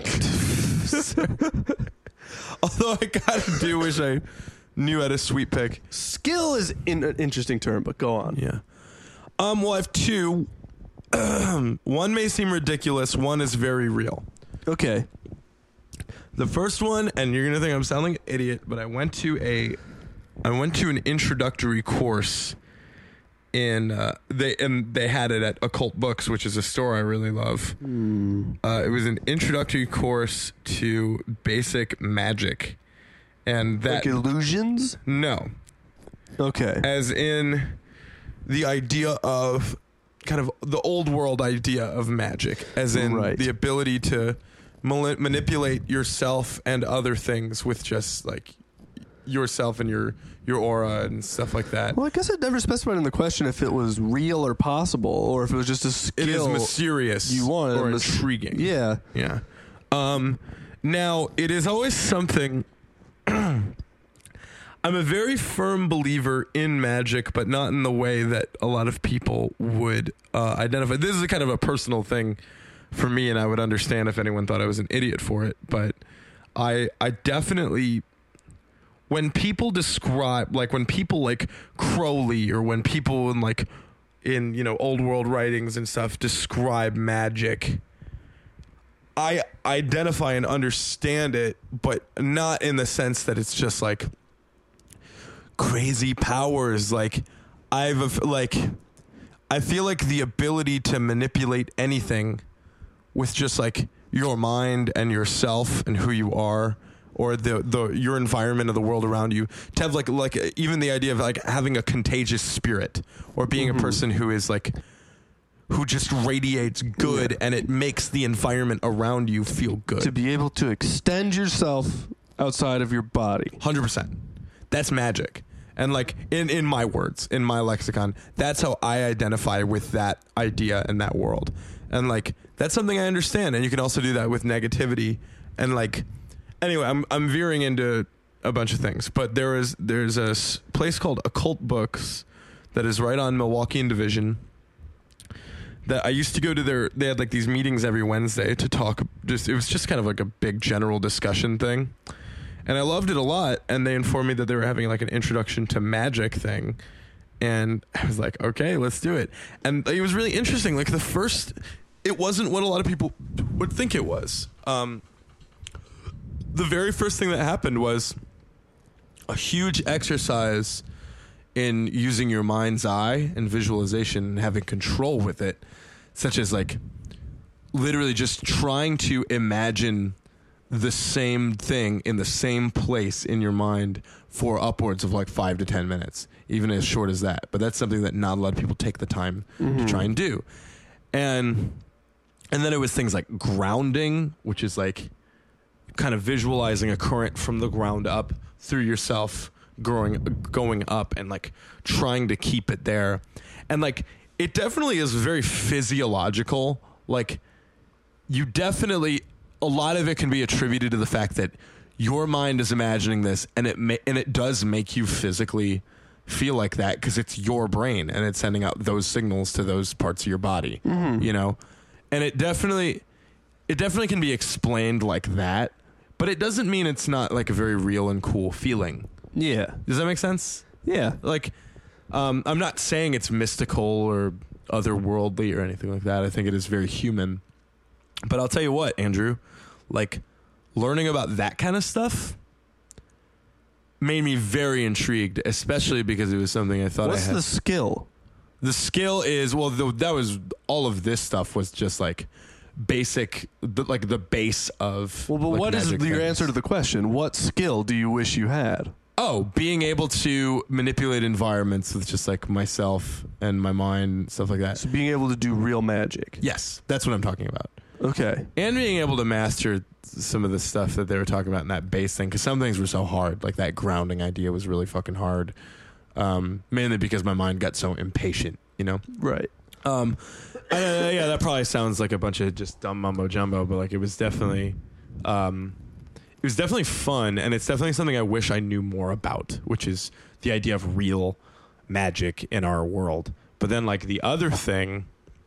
although I kind of do wish I knew how to sweet pick. Skill is in, an interesting term, but go on. Yeah. Um. Well, I have two. One may seem ridiculous. One is very real. Okay. The first one, and you're gonna think I'm sounding an idiot, but I went to a, I went to an introductory course in uh, they and they had it at Occult Books, which is a store I really love. Mm. Uh, it was an introductory course to basic magic, and that Like illusions? no, Okay. as in the idea of kind of the old world idea of magic, as in Right. the ability to mal- manipulate yourself and other things with just like yourself and your your aura and stuff like that. Well, I guess it never specified in the question if it was real or possible, or if it was just a skill. It is mysterious you want or mis- intriguing. Yeah. Yeah. Um, now, it is always something. I'm a very firm believer in magic, but not in the way that a lot of people would uh, identify. This is a kind of a personal thing for me, and I would understand if anyone thought I was an idiot for it. But I, I definitely, when people describe, like when people like Crowley, or when people in like in you know old world writings and stuff describe magic, I identify and understand it, but not in the sense that it's just like crazy powers. Like I've like I feel like the ability to manipulate anything with just like your mind and yourself and who you are, or the the your environment of the world around you, to have like like even the idea of like having a contagious spirit, or being Mm-hmm. a person who is like who just radiates good, Yeah. and it makes the environment around you feel good. To be able to extend yourself outside of your body. one hundred percent. That's magic. And like in, in my words, in my lexicon, that's how I identify with that idea and that world. And like that's something I understand. And you can also do that with negativity. And like anyway, I'm I'm veering into a bunch of things, but there is there's a s- place called Occult Books that is right on Milwaukee and Division. That I used to go to their, they had like these meetings every Wednesday to talk, just, it was just kind of like a big general discussion thing. And I loved it a lot. And they informed me that they were having like an introduction to magic thing. And I was like, okay, let's do it. And it was really interesting. Like the first, it wasn't what a lot of people would think it was. Um, the very first thing that happened was a huge exercise in using your mind's eye and visualization and having control with it, such as like literally just trying to imagine the same thing in the same place in your mind for upwards of like five to ten minutes, even as short as that. But that's something that not a lot of people take the time Mm-hmm. to try and do. And and then it was things like grounding, which is like kind of visualizing a current from the ground up through yourself growing, going up and like trying to keep it there. And like, it definitely is very physiological. Like you definitely, a lot of it can be attributed to the fact that your mind is imagining this and it ma- and it does make you physically feel like that because it's your brain and it's sending out those signals to those parts of your body, mm-hmm. you know? And it definitely, it definitely can be explained like that, but it doesn't mean it's not like a very real and cool feeling. Yeah. Does that make sense? Yeah. Like, um, I'm not saying it's mystical or otherworldly or anything like that. I think it is very human. But I'll tell you what, Andrew, like learning about that kind of stuff made me very intrigued, especially because it was something I thought What's I had. What's the skill? The skill is, well, the, that was, all of this stuff was just like basic, the, like the base of. Well, but like what is your things. answer to the question? What skill do you wish you had? Oh, being able to manipulate environments with just like myself and my mind, stuff like that. So being able to do real magic. Yes, that's what I'm talking about. Okay. And being able to master some of the stuff that they were talking about in that base thing, because some things were so hard. Like that grounding idea was really fucking hard. Um, mainly because my mind got so impatient, you know? Right. Um, uh, yeah, that probably sounds like a bunch of just dumb mumbo jumbo, but like it was definitely, um, it was definitely fun, and it's definitely something I wish I knew more about, which is the idea of real magic in our world. But then, like, the other thing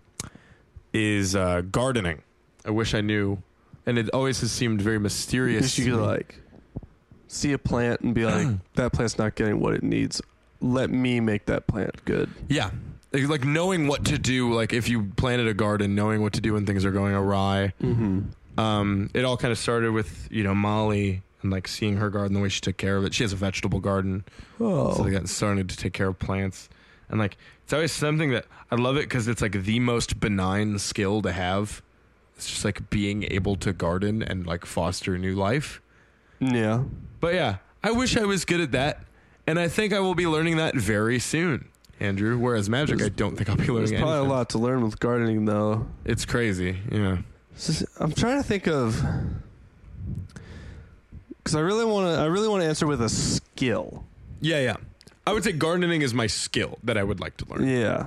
is uh, gardening. I wish I knew, and it always has seemed very mysterious. You could, like, see a plant and be like, that plant's not getting what it needs. Let me make that plant good. Yeah. Like, like knowing what to do, like if you planted a garden, knowing what to do when things are going awry. Mm-hmm. Um, it all kind of started with, you know, Molly and like seeing her garden, the way she took care of it. She has a vegetable garden. Oh. So they got started to take care of plants. And like, it's always something that I love it because it's like the most benign skill to have. It's just like being able to garden and like foster new life. Yeah. But yeah, I wish I was good at that. And I think I will be learning that very soon, Andrew. Whereas magic, there's, I don't think I'll be learning There's probably anything. a lot to learn with gardening, though. It's crazy, yeah. I'm trying to think of, because I really want to. I really want to answer with a skill. Yeah, yeah. I would say gardening is my skill that I would like to learn. Yeah.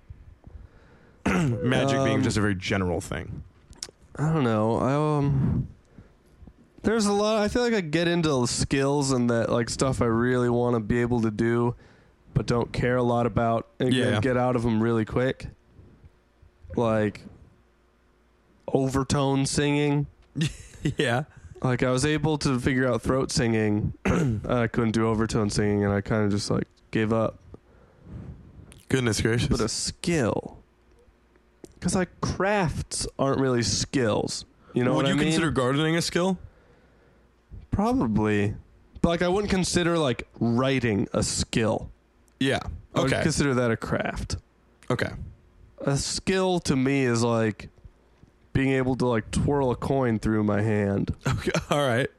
Magic um, being just a very general thing. I don't know. I um. There's a lot. I feel like I get into skills and that like stuff I really want to be able to do, but don't care a lot about, and yeah. get out of them really quick. Like overtone singing. Yeah. Like I was able to figure out throat singing, but I couldn't do overtone singing, and I kind of just like gave up. Goodness gracious. But a skill, because like crafts aren't really skills. You know Would what you I mean? consider gardening a skill? Probably, but like I wouldn't consider like writing a skill. Yeah. I Okay. would consider that a craft. Okay. A skill to me is like being able to like twirl a coin through my hand. Okay. All right.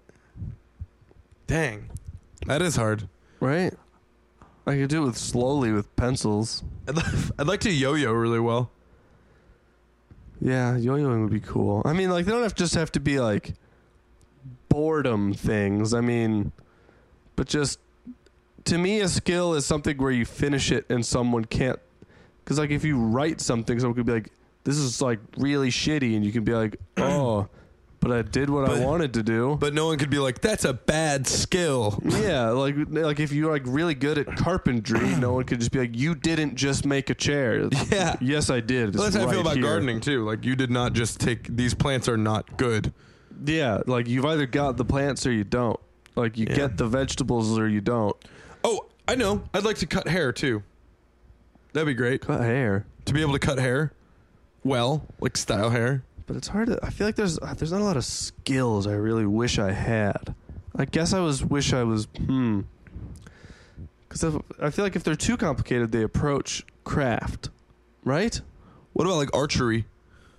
Dang. That is hard. Right? I could do it with slowly with pencils. I'd, I'd like to yo-yo really well. Yeah, yo-yoing would be cool. I mean, like, they don't have just have to be, like, boredom things. I mean, but just, to me, a skill is something where you finish it and someone can't. Because, like, if you write something, someone could be like, this is, like, really shitty. And you can be like, oh, but I did what But- I wanted to do. But no one could be like, that's a bad skill. Yeah, like like if you're like really good at carpentry, no one could just be like, you didn't just make a chair. Yeah. Yes, I did. It's Well, that's how I feel right about here. gardening too. Like you did not just take, these plants are not good. Yeah, like you've either got the plants or you don't. Like you Yeah. get the vegetables or you don't. Oh, I know. I'd like to cut hair too. That'd be great. Cut hair. To be able to cut hair well, like style hair. But it's hard to, I feel like there's there's not a lot of skills I really wish I had. I guess I was wish I was hmm. Because I feel like if they're too complicated, they approach craft, right? What about like archery?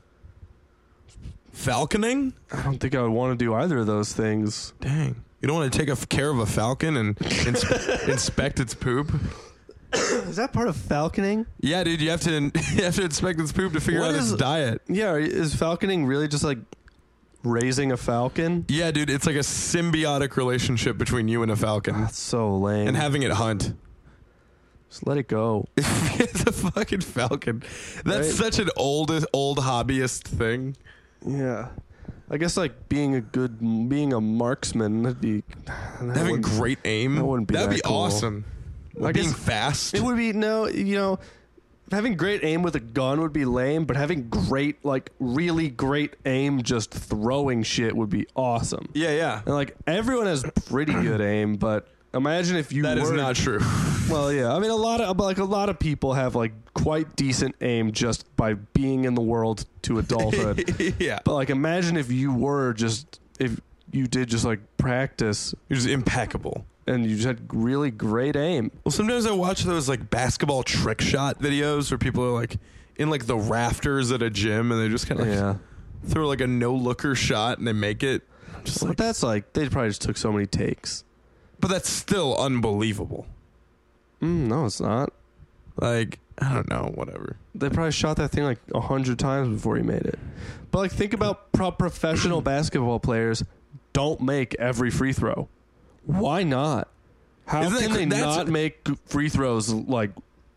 Falconing? I don't think I would want to do either of those things. Dang. You don't want to take a f- care of a falcon and ins- inspect its poop? Is that part of falconing? Yeah, dude, you have to you have to inspect its poop to figure What out is- its diet. Yeah, is falconing really just like raising a falcon. Yeah, dude, it's like a symbiotic relationship between you and a falcon. That's so lame. And having it hunt. Just let it go. It's a fucking falcon. That's right? Such an old, old hobbyist thing. Yeah. I guess like being a good, being a marksman, that'd be... That having great aim. That wouldn't be That'd that be cool. awesome. Well, I being guess fast. It would be, no, you know... Having great aim with a gun would be lame, but having great, like, really great aim just throwing shit would be awesome. Yeah, yeah. And, like, everyone has pretty good aim, but imagine if you That were... is not true. Well, yeah. I mean, a lot of, like, a lot of people have, like, quite decent aim just by being in the world to adulthood. Yeah. But, like, imagine if you were just... If you did just, like, practice... You're just impeccable. And you just had really great aim. Well, sometimes I watch those like basketball trick shot videos where people are like in like the rafters at a gym and they just kind of like Yeah. throw like a no looker shot and they make it. Just But like, that's like, they probably just took so many takes. but that's still unbelievable. Mm, no, it's not. Like, I don't know, whatever. They probably shot that thing like a hundred times before he made it. But like, think about pro- professional basketball players don't make every free throw. Why not? How Isn't can that, they not make free throws like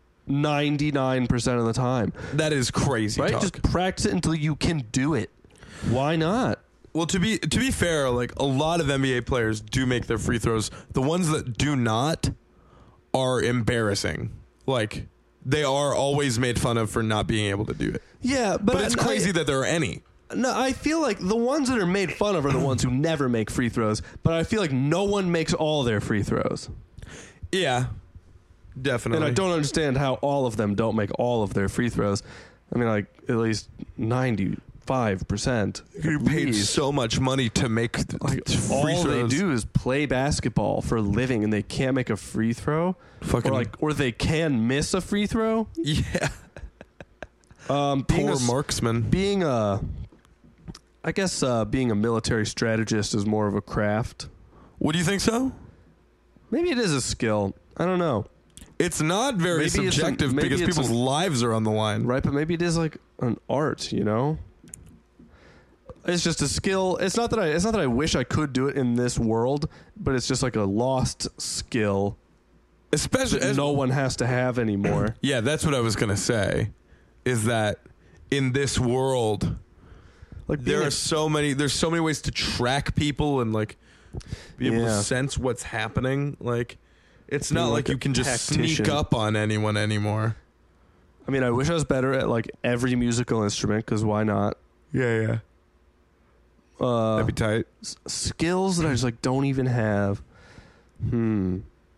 ninety-nine percent of the time? That is crazy Right? talk. Just practice it until you can do it. Why not? Well, to be to be fair, like a lot of N B A players do make their free throws. The ones that do not are embarrassing. Like they are always made fun of for not being able to do it. Yeah, but, But it's I- crazy that there are any. No, I feel like the ones that are made fun of are the ones who never make free throws, but I feel like no one makes all their free throws. Yeah, definitely. And I don't understand how all of them don't make all of their free throws. I mean, like, at least ninety-five percent. You're paid so much money to make th- Like, free all throws. they do is play basketball for a living, and they can't make a free throw. Fucking or, like, or they can miss a free throw. Yeah. Um, being Poor a, marksman. Being a... I guess uh, being a military strategist is more of a craft. What do you think so? Maybe it is a skill. I don't know. It's not very Maybe it's subjective a- maybe because it's people's a- lives are on the line. Right, but maybe it is like an art, you know? It's just a skill. It's not that I it's not that I wish I could do it in this world, but it's just like a lost skill Especially that as, no one has to have anymore. Yeah, that's what I was going to say. Is that in this world Like there being are a- so many there's so many ways to track people and like be able Yeah. to sense what's happening. Like it's Being not like, like a you can just sneak tactician. up on anyone anymore. I mean, I wish I was better at like every musical instrument, because why not? Yeah, yeah. Uh, That'd be tight. s- skills that I just like don't even have. Hmm.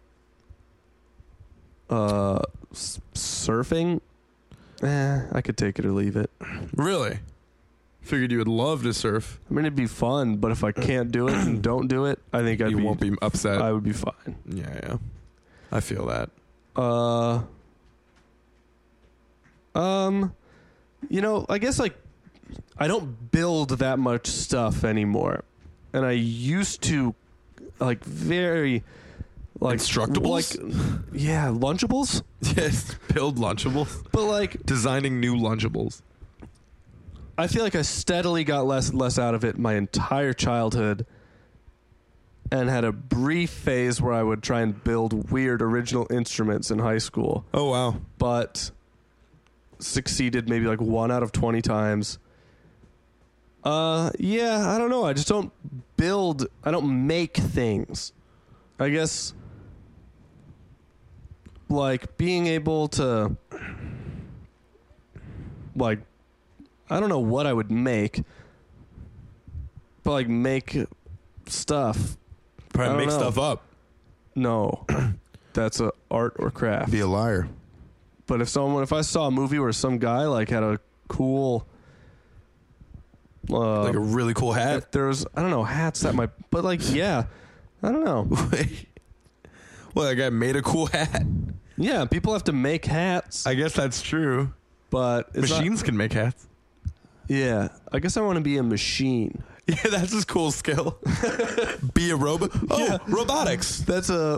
Uh, s- surfing. Eh, I could take it or leave it. Really? Figured you would love to surf. I mean, it'd be fun, but if I can't do it and don't do it, I think I'd you be, won't be upset. I would be fine. yeah, yeah. I feel that. Uh, um, you know, I guess like I don't build that much stuff anymore, and I used to like very like Instructables? like yeah, Lunchables, Yes, build Lunchables. but like Designing new Lunchables. I feel like I steadily got less and less out of it my entire childhood, and had a brief phase where I would try and build weird original instruments in high school, Oh, wow. but succeeded maybe like one out of twenty times. Uh, yeah, I don't know. I just don't build, I don't make things. I guess like being able to like I don't know what I would make, but like make stuff. I Probably don't make know. stuff up. No, that's a art or craft. Be a liar. But if someone, if I saw a movie where some guy like had a cool, uh, Like a really cool hat. if there was, I don't know, hats that might, but like, yeah, I don't know. Well, that guy made a cool hat. Yeah, people have to make hats, I guess that's true. but it's not- Machines can make hats. yeah, I guess I want to be a machine. Yeah, that's his cool skill. Be a robot. Oh, Yeah. robotics. That's a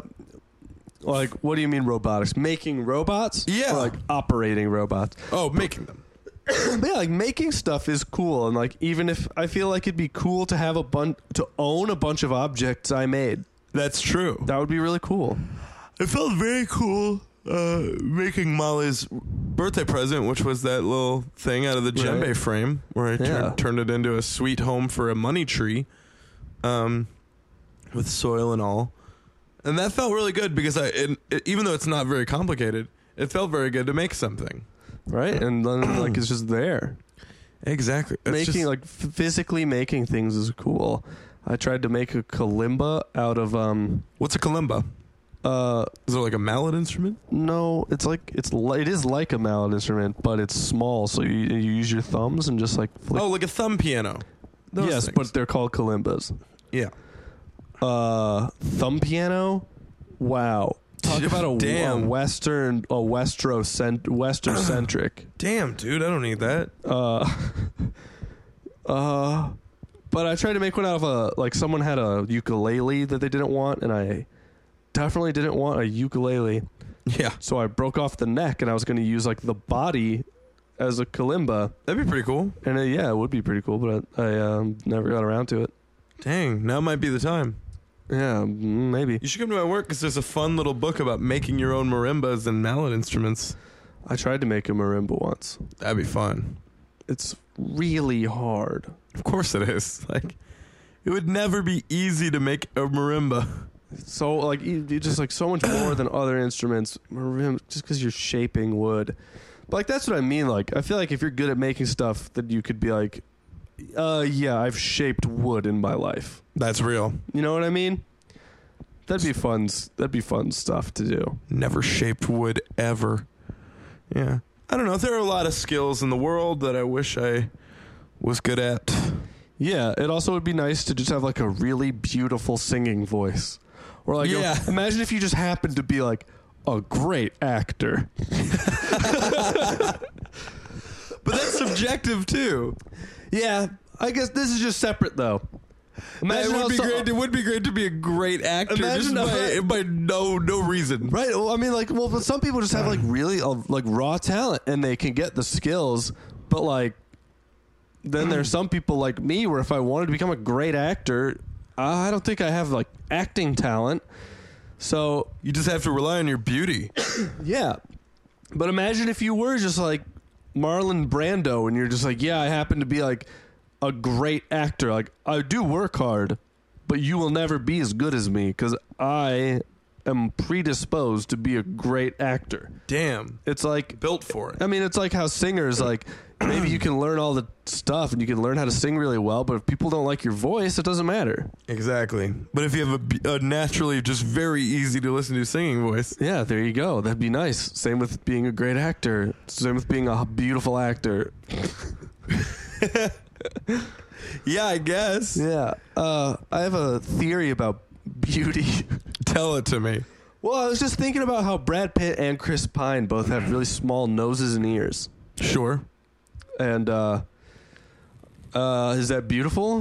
like. What do you mean robotics? Making robots? Yeah. Or like operating robots. Oh, making them. But yeah, like making stuff is cool, and like even if I feel like it'd be cool to have a bunch to own a bunch of objects I made. That's true. That would be really cool. It felt very cool uh, making Molly's birthday present, which was that little thing out of the djembe Right. frame where I Yeah. turned, turned it into a sweet home for a money tree, um, with soil and all. And that felt really good because I, it, it, even though it's not very complicated, it felt very good to make something. Right, and then like it's just there. Exactly. It's making just, like f- physically making things is cool. I tried to make a kalimba out of um what's a kalimba? uh Is it like a mallet instrument? no, it's like it's li- it is like a mallet instrument, but it's small, so you, you use your thumbs and just like flick. Oh, like a thumb piano. Those yes, things. but they're called kalimbas. Yeah. Uh, thumb piano. Wow, talk about a, Damn. a western, a westro cent, western centric. Damn, dude, I don't need that. Uh, uh, but I tried to make one out of a like someone had a ukulele that they didn't want, and I definitely didn't want a ukulele. Yeah. So I broke off the neck, and I was going to use like the body as a kalimba. That'd be pretty cool. And uh, yeah, it would be pretty cool, but I, I um, never got around to it. Dang, now might be the time. Yeah, mm, maybe. You should come to my work because there's a fun little book about making your own marimbas and mallet instruments. I tried to make a marimba once. That'd be fun. It's really hard. Of course it is. Like, it would never be easy to make a marimba. So like you, you just like so much more than other instruments. Marimba, just because you're shaping wood. But like that's what I mean. Like I feel like if you're good at making stuff, that you could be like, uh, yeah, I've shaped wood in my life. That's real. You know what I mean? That'd be fun. That'd be fun stuff to do. Never shaped wood ever. Yeah. I don't know. There are a lot of skills in the world that I wish I was good at. Yeah, it also would be nice to just have like a really beautiful singing voice. Or like, Yeah. yo, imagine if you just happened to be like a great actor. But that's subjective too. Yeah, I guess this is just separate though. Imagine it how would be so- great. It would be great to be a great actor, Imagine just if by, I- by no no reason. Right. Well, I mean, like, well, but some people just have like really uh, like raw talent and they can get the skills, but like, then there's some people like me where if I wanted to become a great actor, I don't think I have like acting talent. So You just have to rely on your beauty. yeah, but imagine if you were just like Marlon Brando and you're just like, yeah, I happen to be like a great actor. Like I do work hard, but you will never be as good as me because I am predisposed to be a great actor. Damn. It's like, Built for it. I mean, it's like how singers, like maybe you can learn all the stuff and you can learn how to sing really well, but if people don't like your voice, it doesn't matter. Exactly. But if you have a b- a, naturally just very easy to listen to singing voice. Yeah, there you go. That'd be nice. Same with being a great actor. Same with being a beautiful actor. Yeah, I guess. Yeah. Uh, I have a theory about beauty. Tell it to me. Well, I was just thinking about how Brad Pitt and Chris Pine both have really small noses and ears. Sure. And uh, uh, is that beautiful?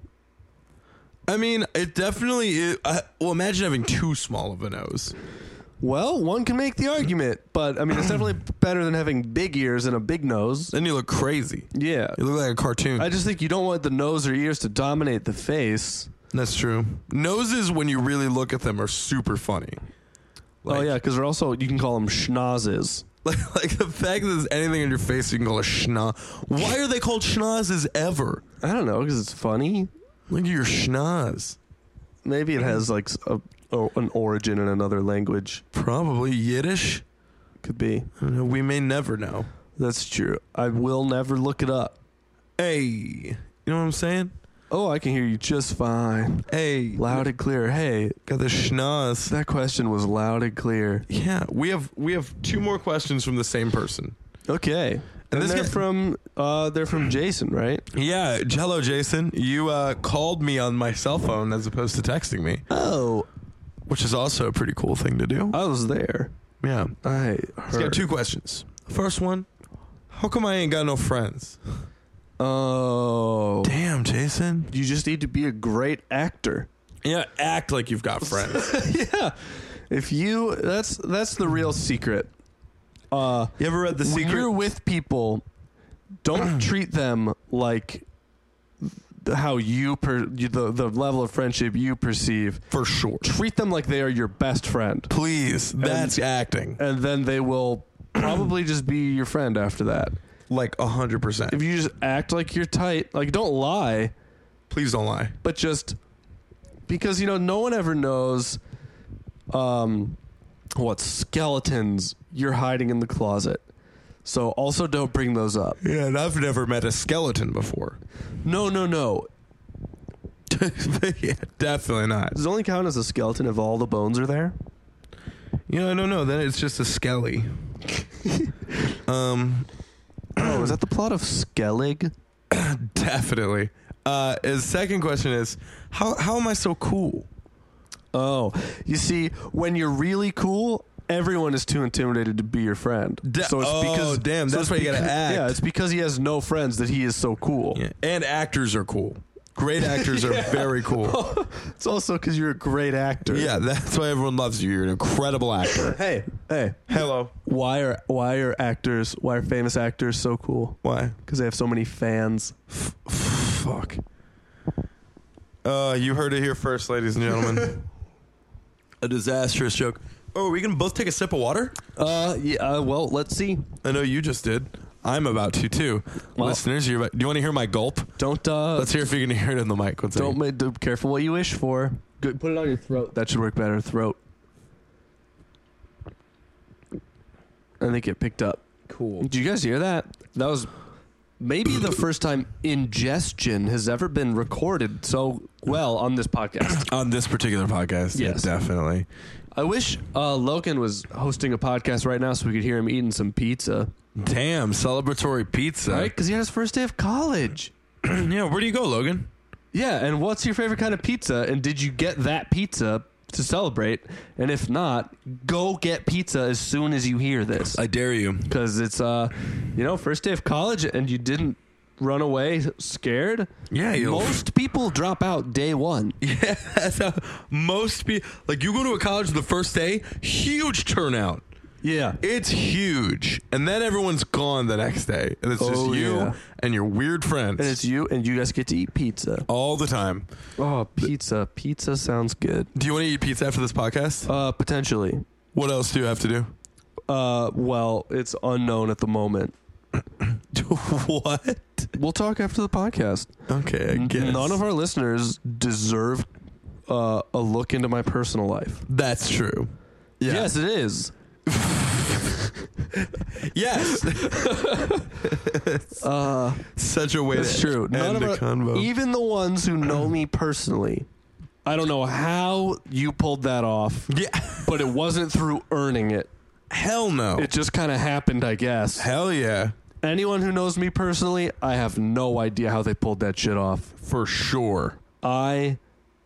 I mean, it definitely is. I, well, imagine having too small of a nose. Well, one can make the argument, but I mean, it's definitely better than having big ears and a big nose. Then you look crazy. Yeah. You look like a cartoon. I just think you don't want the nose or ears to dominate the face. That's true. Noses, when you really look at them, are super funny. Oh, yeah, because they're also, you can call them schnozzes. Like, like the fact that there's anything in your face you can call a schnoz. Why are they called schnozzes ever? I don't know, because it's funny. Look at your schnoz. Maybe it has like a, a, an origin in another language. Probably Yiddish. Could be. I don't know, we may never know. That's true. I will never look it up. Hey, you know what I'm saying? Oh, I can hear you just fine. Hey, Loud and clear. Hey, got the schnoz. that question was loud and clear. Yeah, we have we have two more questions from the same person. Okay. And, this they're guy- from uh, they're from Jason, right? Yeah, hello, Jason. You uh, called me on my cell phone as opposed to texting me, Oh, which is also a pretty cool thing to do. I was there. Yeah. I He's heard. got two questions. First one, how come I ain't got no friends? Oh, Damn, Jason. you just need to be a great actor. Yeah, act like you've got friends. Yeah, if you that's that's the real secret. Uh, You ever read The when Secret? you're with people, don't treat them like how you per the the level of friendship you perceive. For sure. Treat them like they are your best friend. Please. That's and, acting. And then they will probably just be your friend after that. Like a hundred percent. If you just act like you're tight, like don't lie. Please don't lie. But just because, you know, no one ever knows um, what skeletons you're hiding in the closet. So also don't bring those up. Yeah, and I've never met a skeleton before. No, no, no. Yeah, definitely not. Does it only count as a skeleton if all the bones are there? You know, I don't know. Then it's just a skelly. um, oh, is that the plot of Skellig? Definitely. Uh, his second question is, how how am I so cool? Oh, you see, when you're really cool, everyone is too intimidated to be your friend. Da- so it's oh, because damn, that's so why you gotta because, act. Yeah, it's because he has no friends that he is so cool. Yeah. And actors are cool. Great actors are Yeah. very cool. It's also because you're a great actor. Yeah, that's why everyone loves you. You're an incredible actor. Hey, hey. Hello. Why are why are actors, why are famous actors so cool? Why? Because they have so many fans. F- fuck. Uh, you heard it here first, ladies and gentlemen. A disastrous joke. Oh, are we going to both take a sip of water? Uh, yeah. Uh, well, let's see. I know you just did. I'm about to too. Well, Listeners, you're about, do you want to hear my gulp? Don't. Uh, Let's hear if you can hear it in the mic. One don't second. make. Do, careful what you wish for. Good. Put it on your throat. That should work better. Throat. I think it picked up. Cool. Did you guys hear that? That was maybe the first time ingestion has ever been recorded so well on this podcast. On this particular podcast, Yes. yeah, definitely. I wish uh, Logan was hosting a podcast right now so we could hear him eating some pizza. Damn, celebratory pizza. Right? Because he had his first day of college. Yeah, where do you go, Logan? Yeah, and what's your favorite kind of pizza? And did you get that pizza to celebrate? And if not, go get pizza as soon as you hear this. I dare you. Because it's, uh, you know, first day of college and you didn't run away scared. Yeah, you'll- most people drop out day one. Yeah, that's how most people, like you go to a college the first day, huge turnout. Yeah. It's huge. And then everyone's gone the next day. And it's just Oh, you yeah. and your weird friends. And it's you, and you guys get to eat pizza. all the time. Oh, pizza. Pizza sounds good. Do you want to eat pizza after this podcast? Uh, potentially. What else do you have to do? Uh, well, it's unknown at the moment. What? We'll talk after the podcast. Okay, I guess. None of our listeners deserve uh, a look into my personal life. That's true. Yeah. Yes, it is. Yes. Uh, Such a way that's to true. end None of the our, convo. even the ones who know me personally, I don't know how you pulled that off, Yeah. but it wasn't through earning it. Hell no. It just kind of happened, I guess. Hell yeah. Anyone who knows me personally, I have no idea how they pulled that shit off. For sure. I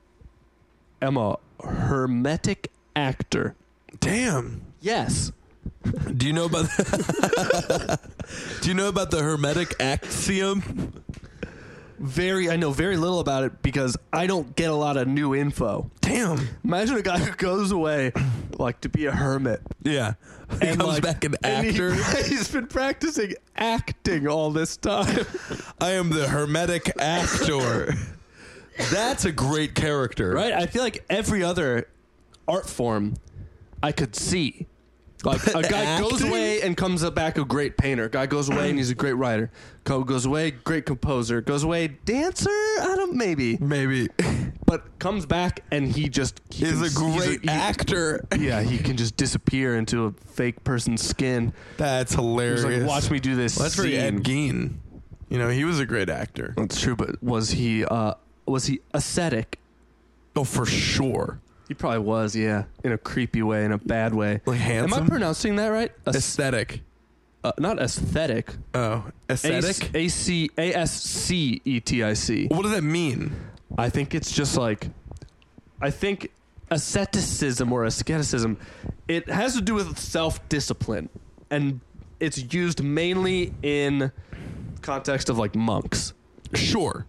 am a hermetic actor. Damn. Yes. Do you know about the Do you know about the hermetic axiom? Very, I know very little about it because I don't get a lot of new info. Damn. Imagine a guy who goes away, like, to be a hermit. Yeah. He and, comes like, back an and he- actor. he's been practicing acting all this time. I am the hermetic actor. That's a great character. Right? I feel like every other art form I could see. Like, a guy goes Acting? away and comes back a great painter. Guy goes away and he's a great writer. Co- goes away, great composer. Goes away, dancer? I don't, maybe. Maybe. But comes back and he just... He Is can- a he's great he- actor. Yeah, he can just disappear into a fake person's skin. That's He's hilarious. like, watch me do this Well, that's very scene. Ed Gein. You know, he was a great actor. That's true, but was he, uh, was he ascetic? Oh, for sure. He probably was, yeah. In a creepy way, in a bad way. Like handsome? Am I pronouncing that right? As- Aesthetic. uh, not aesthetic. Oh, aesthetic? A C A S C E T I C. What does that mean? I think it's just like, I think asceticism or asceticism, it has to do with self-discipline. And it's used mainly in context of like monks. Sure.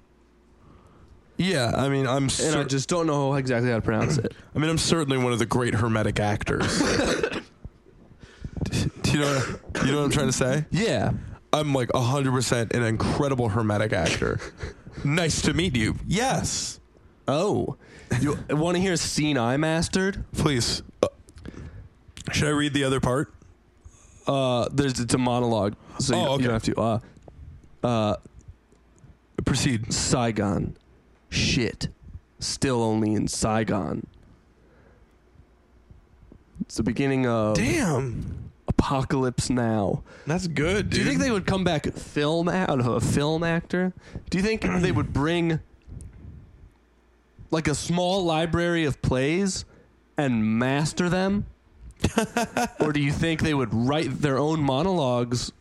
Yeah, I mean, I'm. And Cer- I just don't know exactly how to pronounce it. I mean, I'm certainly one of the great hermetic actors. Do you know? What, you know what I'm trying to say? Yeah. I'm like one hundred percent an incredible hermetic actor. Nice to meet you. Yes. Oh. You want to hear a scene I mastered? Please. Uh, should I read the other part? Uh, there's it's a monologue, so oh, you, okay. you don't have to. Uh, uh, Proceed. Saigon. Shit. Still only in Saigon. It's the beginning of Damn. Apocalypse Now. That's good, dude. Do you think they would come back film a- a film actor? Do you think they would bring like a small library of plays and master them? Or do you think they would write their own monologues?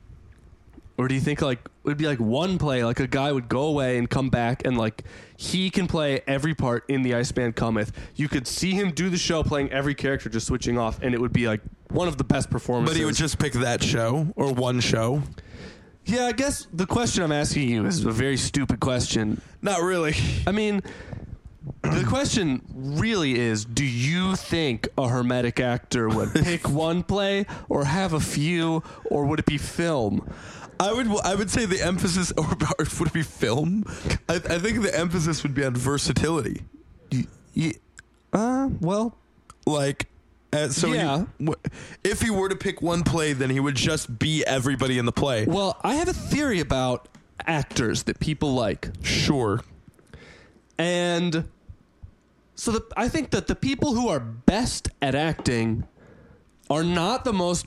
Or do you think like it would be like one play, like a guy would go away and come back and like he can play every part in The Iceman Cometh. You could see him do the show playing every character, just switching off, and it would be like one of the best performances. But he would just pick that show or one show? Yeah, I guess the question I'm asking you is a very stupid question. Not really. I mean, the question really is, do you think a hermetic actor would pick one play or have a few, or would it be film? I would I would say the emphasis, or, or would it be film? I, I think the emphasis would be on versatility. You, you, uh, well, like, uh, so yeah. he, w- if he were to pick one play, then he would just be everybody in the play. Well, I have a theory about actors that people like. Sure. And so the, I think that the people who are best at acting are not the most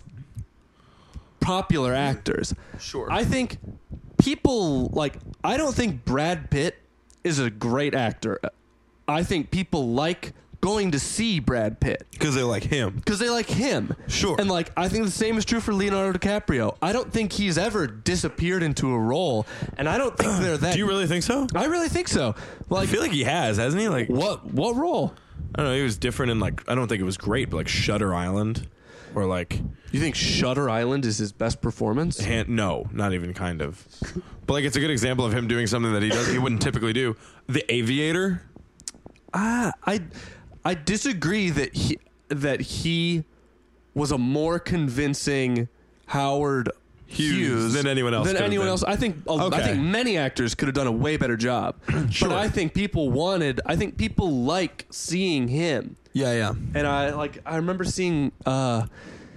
popular actors. Sure. I think people like, I don't think Brad Pitt is a great actor. I think people like going to see Brad Pitt Because they like him. because they like him. Sure. And like, I think the same is true for Leonardo DiCaprio. I don't think he's ever disappeared into a role, and I don't think they're that. Do you really think so? I really think so. Like, I feel like he has, hasn't he? Like, what what role? I don't know. He was different in like. I don't think it was great, but like Shutter Island, or like. You think Shutter Island is his best performance? Han- no, not even kind of. But like, it's a good example of him doing something that he does he wouldn't typically do. The Aviator. Ah, I I disagree that he that he was a more convincing Howard Hughes, Hughes than anyone else Than could have anyone been. else. I think I Okay. think many actors could have done a way better job. Sure. But I think people wanted. I think people like seeing him. Yeah, yeah. And I like I remember seeing uh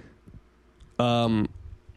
um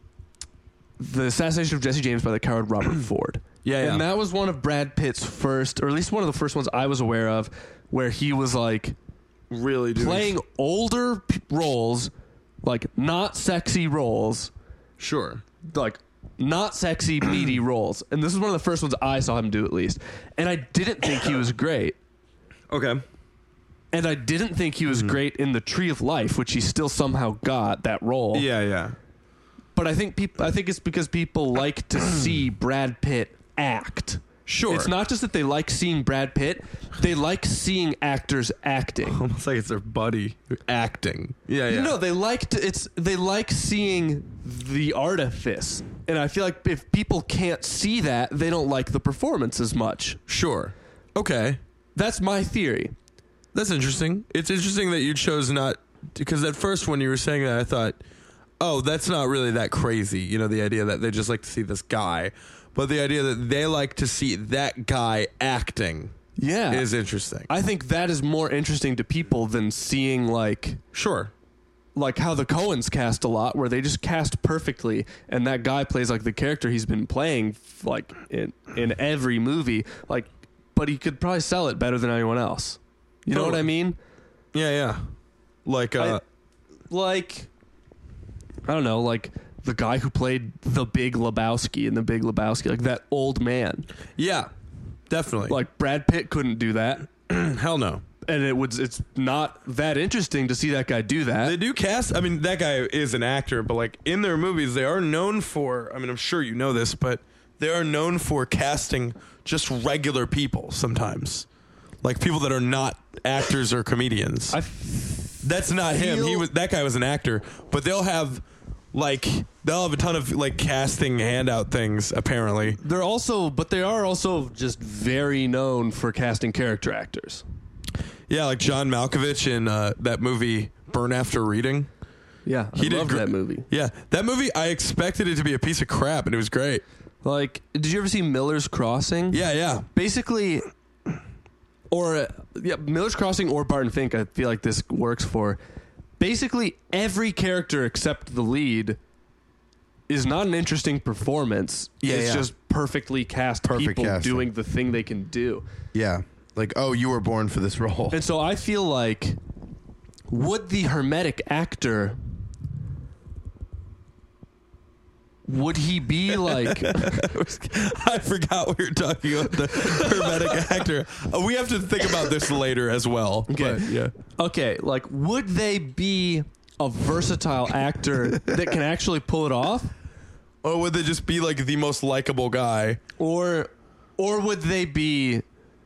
The Assassination of Jesse James by the coward Robert Ford. Yeah, yeah. And that was one of Brad Pitt's first, or at least one of the first ones I was aware of, where he was like Really doing playing older p- roles, like not sexy roles, Sure. like not sexy meaty roles. And this is one of the first ones I saw him do, at least. And I didn't think he was great. Okay. And I didn't think he was great in The Tree of Life, which he still somehow got that role. Yeah, yeah. But I think people. I think it's because people like to see Brad Pitt act. Sure. It's not just that they like seeing Brad Pitt; they like seeing actors acting. Almost like it's their buddy acting. Yeah, yeah. No, they like to. It's they like seeing the artifice, and I feel like if people can't see that, they don't like the performance as much. Sure. Okay. That's my theory. That's interesting. It's interesting that you chose not, because at first when you were saying that, I thought, oh, that's not really that crazy. You know, the idea that they just like to see this guy, but the idea that they like to see that guy acting Yeah, is interesting. I think that is more interesting to people than seeing like Sure. like how the Coens cast a lot, where they just cast perfectly, and that guy plays like the character he's been playing like in in every movie. Like, but he could probably sell it better than anyone else. You know what I Totally. mean? Yeah, yeah. Like, uh, I, like, I don't know, like the guy who played the Big Lebowski in the Big Lebowski, like that old man. yeah, definitely. Like Brad Pitt couldn't do that, hell no. and it was it's not that interesting to see that guy do that. They do cast, I mean, that guy is an actor, but like in their movies, they are known for, I mean, I'm sure you know this, but they are known for casting just regular people sometimes. Like people that are not actors or comedians. I f- That's not him. He feel- was that guy was an actor, but they'll have like they'll have a ton of like casting handout things apparently. They're also, but they are also just very known for casting character actors. Yeah, like John Malkovich in uh, that movie Burn After Reading. Yeah, I He did loved gr- that movie. Yeah, that movie, I expected it to be a piece of crap, and it was great. Like, did you ever see Miller's Crossing? Yeah, yeah. Basically, or uh, yeah, Miller's Crossing or Barton Fink. I feel like this works for. Basically, every character except the lead is not an interesting performance. Yeah, it's yeah. just perfectly cast Perfect people casting. doing the thing they can do. Yeah. Like, oh, you were born for this role. And so I feel like, would the hermetic actor, would he be like... I forgot we were talking about the hermetic actor. Uh, we have to think about this later as well. Okay. But, yeah. Okay, like, would they be a versatile actor that can actually pull it off? Or would they just be like the most likable guy? Or or would they be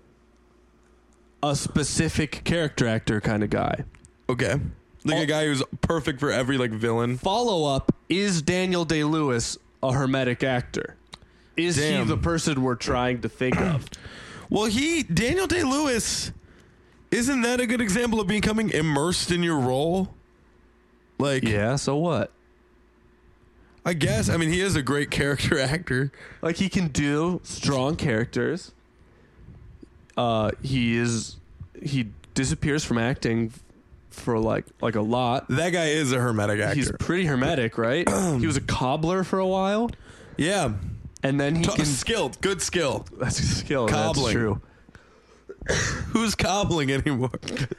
a specific character actor kind of guy? Okay. Like Oh. a guy who's perfect for every like villain. Follow up, is Daniel Day-Lewis a hermetic actor? Is Damn. he the person we're trying to think of? Well, he Daniel Day-Lewis, isn't that a good example of becoming immersed in your role? Like, Yeah, so what? I guess. I mean, he is a great character actor. Like, he can do strong characters. Uh, he is he disappears from acting for like like a lot. That guy is a hermetic actor. He's pretty hermetic, right? He was a cobbler for a while, yeah. and then he T- can. skilled. Good skill. That's a skill. Cobbling. That's true. Who's cobbling anymore?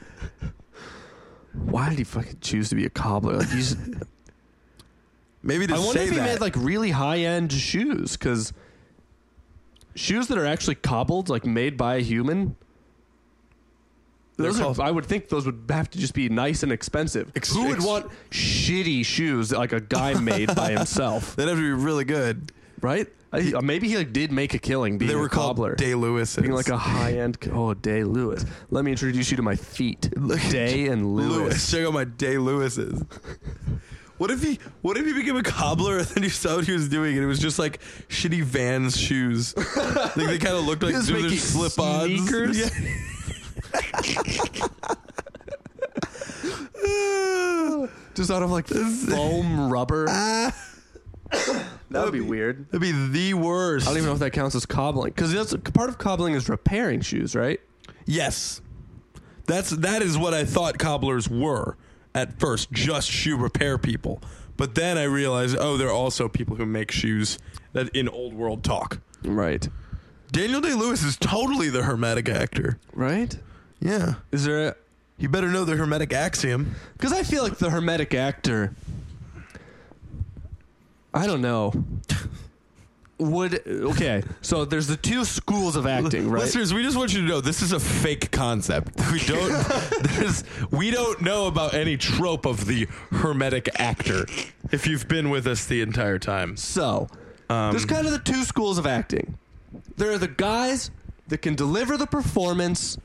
Why did he fucking choose to be a cobbler? Like he's. Maybe to I wonder say if he that. made like really high end shoes, because shoes that are actually cobbled, like made by a human. They're Those are, called- I would think those would have to just be nice and expensive. Ex- Who would ex- want shitty shoes that like a guy made by himself? That'd have to be really good. Right? I, uh, maybe he like did make a killing being They were a cobbler. called Day Lewis. being like a high end. Oh, Day Lewis. Let me introduce you to my feet. Day and Lewis. Lewis. Check out my Day Lewis's. What if he? What if he became a cobbler and then you saw what he was doing and it was just like shitty Vans shoes? Like they kind of looked like He was those are making slip-ons. sneakers? Yeah. Just out of like foam rubber. That would be weird. That'd be the worst. I don't even know if that counts as cobbling, because that's part of cobbling is repairing shoes, right? Yes, that's that is what I thought cobblers were at first, just shoe repair people. But then I realized, oh, they're also people who make shoes that in old world talk. Right. Daniel Day-Lewis is totally the hermetic actor. Right. Yeah, Is there? you better know the hermetic axiom. Because I feel like the hermetic actor. I don't know. Would okay? So there's the two schools of acting, right? Listeners, we just want you to know this is a fake concept. We don't there's, we don't know about any trope of the hermetic actor. If you've been with us the entire time, So, Um, there's kind of the two schools of acting. There are the guys that can deliver the performance,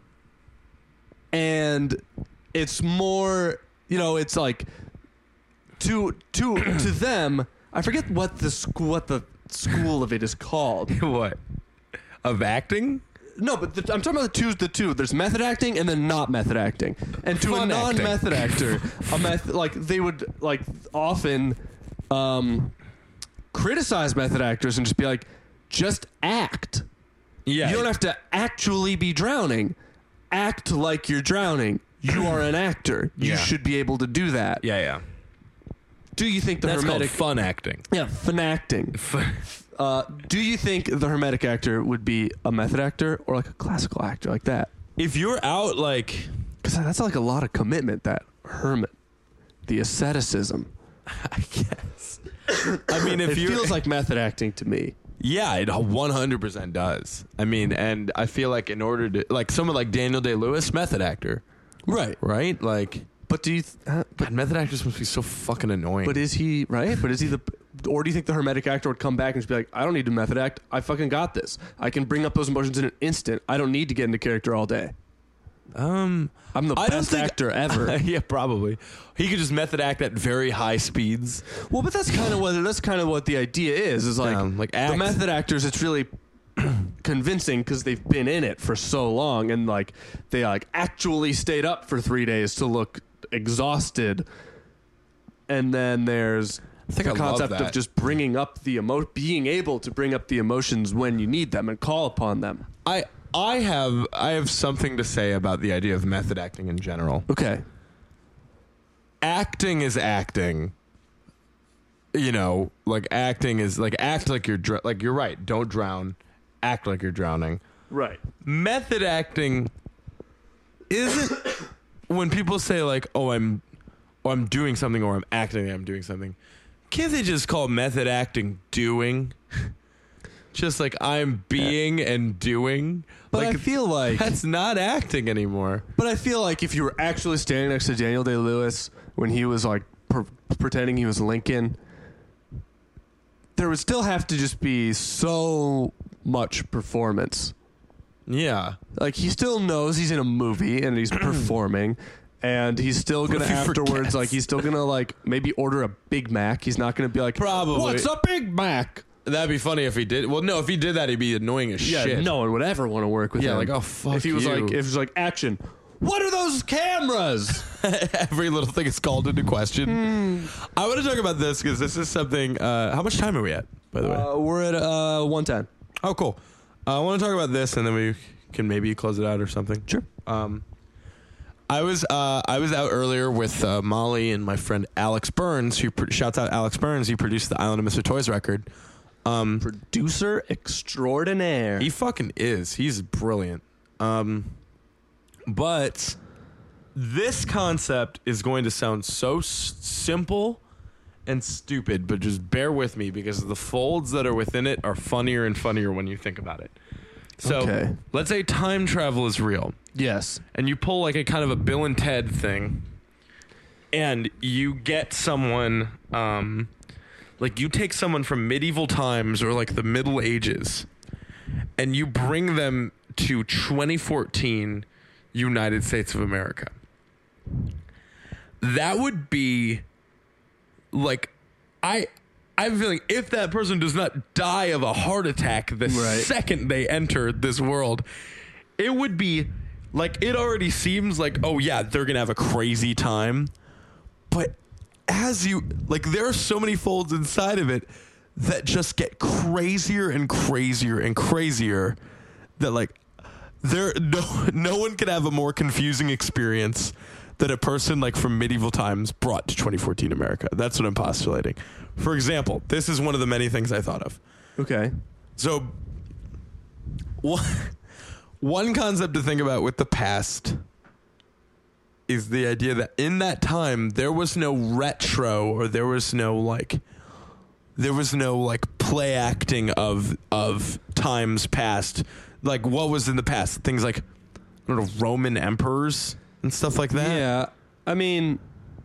and it's more, you know, it's like to to to them. I forget what the school what the school of it is called. what of acting? No, but the, I'm talking about the two. The two. There's method acting and then not method acting. And to Fun a non-method actor, a method like they would like often um, criticize method actors and just be like, just act. Yeah, You don't have to actually be drowning. Act like you're drowning. You are an actor. You Yeah. should be able to do that. yeah, yeah. Do you think the That's hermetic called fun acting. yeah fun acting? Uh, do you think the hermetic actor would be a method actor or like a classical actor like that? If you're out like, Because that's like a lot of commitment, that hermit. The asceticism. I guess. I mean, if It you feels like method acting to me. yeah, it one hundred percent does. I mean, and I feel like in order to like someone like Daniel Day-Lewis, method actor, Right. right? Like, But do you... Th- uh, God, method actors must be so fucking annoying. but is he... Right? But is he the... Or do you think the hermetic actor would come back and just be like, I don't need to method act. I fucking got this. I can bring up those emotions in an instant. I don't need to get into character all day. um, I'm the I don't best think- actor ever. yeah, probably. He could just method act at very high speeds. Well, but that's kind of what that's kind of what the idea is. Is like, Yeah, like the act. method actors. It's really convincing because they've been in it for so long, and like they like actually stayed up for three days to look exhausted. and then there's I think the I love concept that. of just bringing up the emo- being able to bring up the emotions when you need them and call upon them. I I have I have something to say about the idea of method acting in general. Okay. Acting is acting. You know, like acting is like act like you're dr- like you're right. Don't drown. Act like you're drowning. Right. Method acting isn't when people say like, "Oh, I'm, or I'm doing something, or I'm acting like I'm doing something." Can't they just call method acting doing? Just like I'm being and doing. But like I feel like that's not acting anymore. But I feel like if you were actually standing next to Daniel Day-Lewis when he was like per- pretending he was Lincoln, there would still have to just be so much performance. Yeah. Like he still knows he's in a movie and he's performing, and he's still gonna if he afterwards forgets? like he's still gonna like maybe order a Big Mac. He's not gonna be like, Probably. "What's a Big Mac?" That'd be funny if he did. Well, no, if he did that, he'd be annoying as Yeah, shit. no one would ever want to work with Yeah, him. like, oh, fuck if he was you. like, if it was like action. What are those cameras? Every little thing is called into question. I want to talk about this because this is something. Uh, how much time are we at, by the way? Uh, we're at uh, one ten. Oh, cool. Uh, I want to talk about this, and then we can maybe close it out or something. Sure. Um, I was uh, I was out earlier with uh, Molly and my friend Alex Burns, who pr- shouts out Alex Burns. He produced the Island of Mister Toys record. Um, Producer extraordinaire. He fucking is. He's brilliant. Um, but this concept is going to sound so s- simple and stupid, but just bear with me because the folds that are within it are funnier and funnier when you think about it. So Okay. let's say time travel is real, Yes. and you pull like a kind of a Bill and Ted thing, and you get someone, um, like you take someone from medieval times or like the Middle Ages, and you bring them to twenty fourteen United States of America. That would be like, I, I'm feeling if that person does not die of a heart attack the Right. second they enter this world, it would be like, it already seems like, oh yeah, they're going to have a crazy time. But as you, like, there are so many folds inside of it that just get crazier and crazier and crazier that like, there, no, no one could have a more confusing experience that a person like from medieval times brought to twenty fourteen America. That's what I'm postulating. For example, this is one of the many things I thought of. Okay. So, one, one concept to think about with the past is the idea that in that time, there was no retro or there was no like, there was no like play acting of, of times past. Like what was in the past? Things like, I don't know, Roman emperors and stuff like that. Yeah. I mean,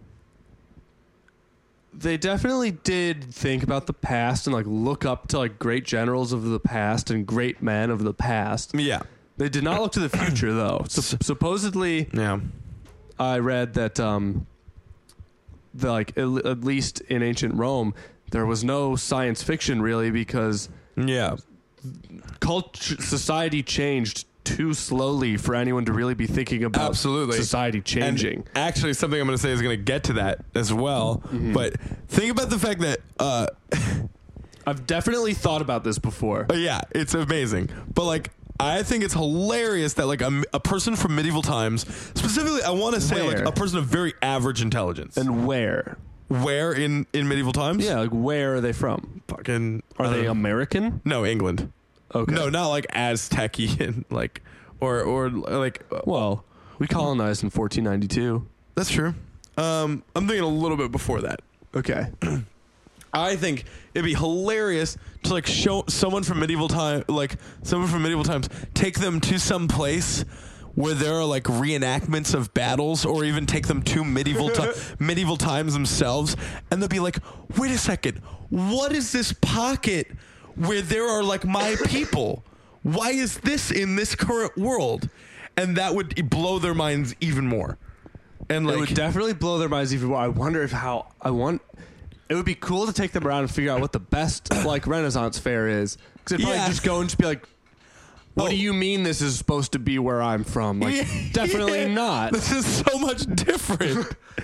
they definitely did think about the past and like look up to like great generals of the past and great men of the past. Yeah. They did not look to the future though. Sup- supposedly, Yeah. I read that um, the like at at least in ancient Rome, there was no science fiction really because Yeah. culture society changed too slowly for anyone to really be thinking about Absolutely. society changing. And actually, something I'm going to say is going to get to that as well. Mm-hmm. But think about the fact that, uh, I've definitely thought about this before. yeah, it's amazing. But like, I think it's hilarious that like a, a person from medieval times, specifically, I want to say Where? like a person of very average intelligence. And where? Where in, in medieval times? Yeah, like where are they from? Fucking. Are I they don't know. American? No, England. Okay. No, not like Aztec-y and like, or, or like, Well, we colonized in fourteen ninety-two. that's true. Um, I'm thinking a little bit before that. Okay. I think it'd be hilarious to like show someone from medieval time, like someone from medieval times, take them to some place where there are like reenactments of battles, or even take them to medieval ti- medieval times themselves, and they'll be like, "Wait a second, what is this pocket where there are like my people? Why is this in this current world?" And that would blow their minds even more. And like, It would definitely blow their minds even more. I wonder if how I want. It would be cool to take them around and figure out what the best like Renaissance fair is. Because they'd probably Yeah. just go and just be like, "What Oh. do you mean this is supposed to be where I'm from?" Like, Yeah. definitely Yeah. not. This is so much different.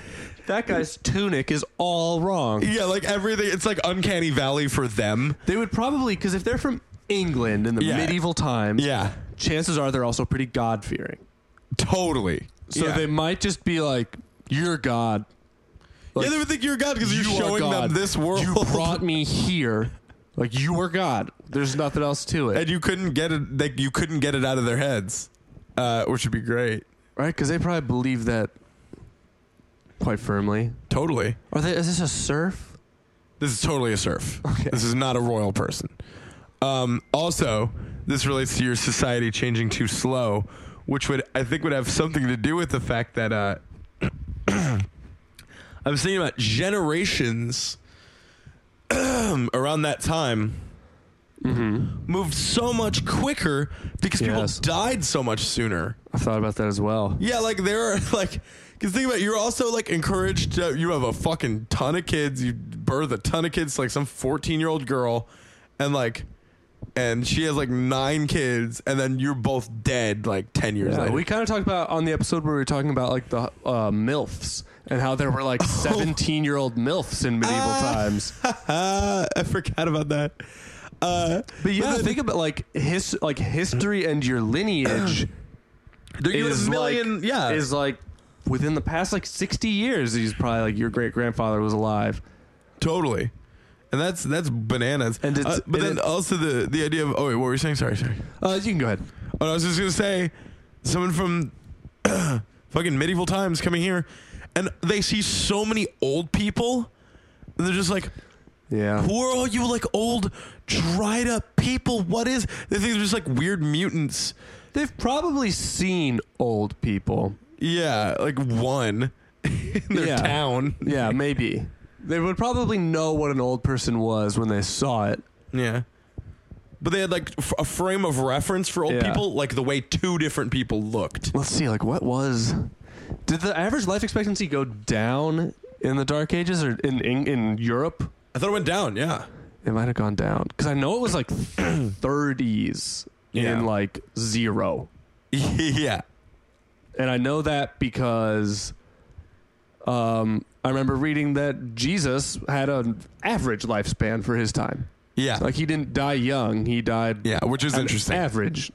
that guy's tunic is all wrong. Yeah, like everything. It's like Uncanny Valley for them. They would probably, because if they're from England in the Yeah. medieval times, Yeah, chances are they're also pretty God-fearing. totally. So yeah. they might just be like, you're God. Like, yeah, they would think you're God because you're you are showing God. them this world. You brought me here. Like, you are God. There's nothing else to it. and you couldn't get it. Like, you couldn't get it out of their heads, uh, which would be great. Right? Because they probably believe that quite firmly. Totally. Are they? Is this a serf? This is totally a serf. Okay. This is not a royal person. Um, also, this relates to your society changing too slow, which would I think would have something to do with the fact that uh, I was thinking about generations around that time Mm-hmm. moved so much quicker because Yes. people died so much sooner. I thought about that as well. Yeah, like there are like, because think about it, you're also like encouraged to, you have a fucking ton of kids, you birth a ton of kids, like some fourteen year old girl, and like, and she has like nine kids, and then you're both dead like ten years Yeah, later. we kind of talked about on the episode where we were talking about like the uh, MILFs and how there were like seventeen year old MILFs in medieval Ah. times. I forgot about that. Uh, But yeah, then- think about like his like history and your lineage there you is a million, like, yeah, is like within the past like sixty years. He's probably like your great grandfather was alive. totally. And that's that's bananas. And it's- uh, but and then it- also the the idea of oh wait, what were you saying? Sorry, sorry. Uh, you can go ahead. Oh, I was just gonna say, someone from fucking medieval times coming here, and they see so many old people, and they're just like, Yeah. "Who are all you like old, dried up people? What is?" They think they're just like weird mutants. They've probably seen old people. Yeah, like one in their Yeah. town. Yeah, maybe. They would probably know what an old person was when they saw it. Yeah. But they had like f- a frame of reference for old Yeah. people, like the way two different people looked. Let's see, like what was did the average life expectancy go down in the Dark Ages or in in, in Europe? I thought it went down. Yeah. It might have gone down because I know it was like thirties Yeah. in like zero, yeah. and I know that because um, I remember reading that Jesus had an average lifespan for his time. Yeah. Like he didn't die young; he died yeah, which is an interesting. average,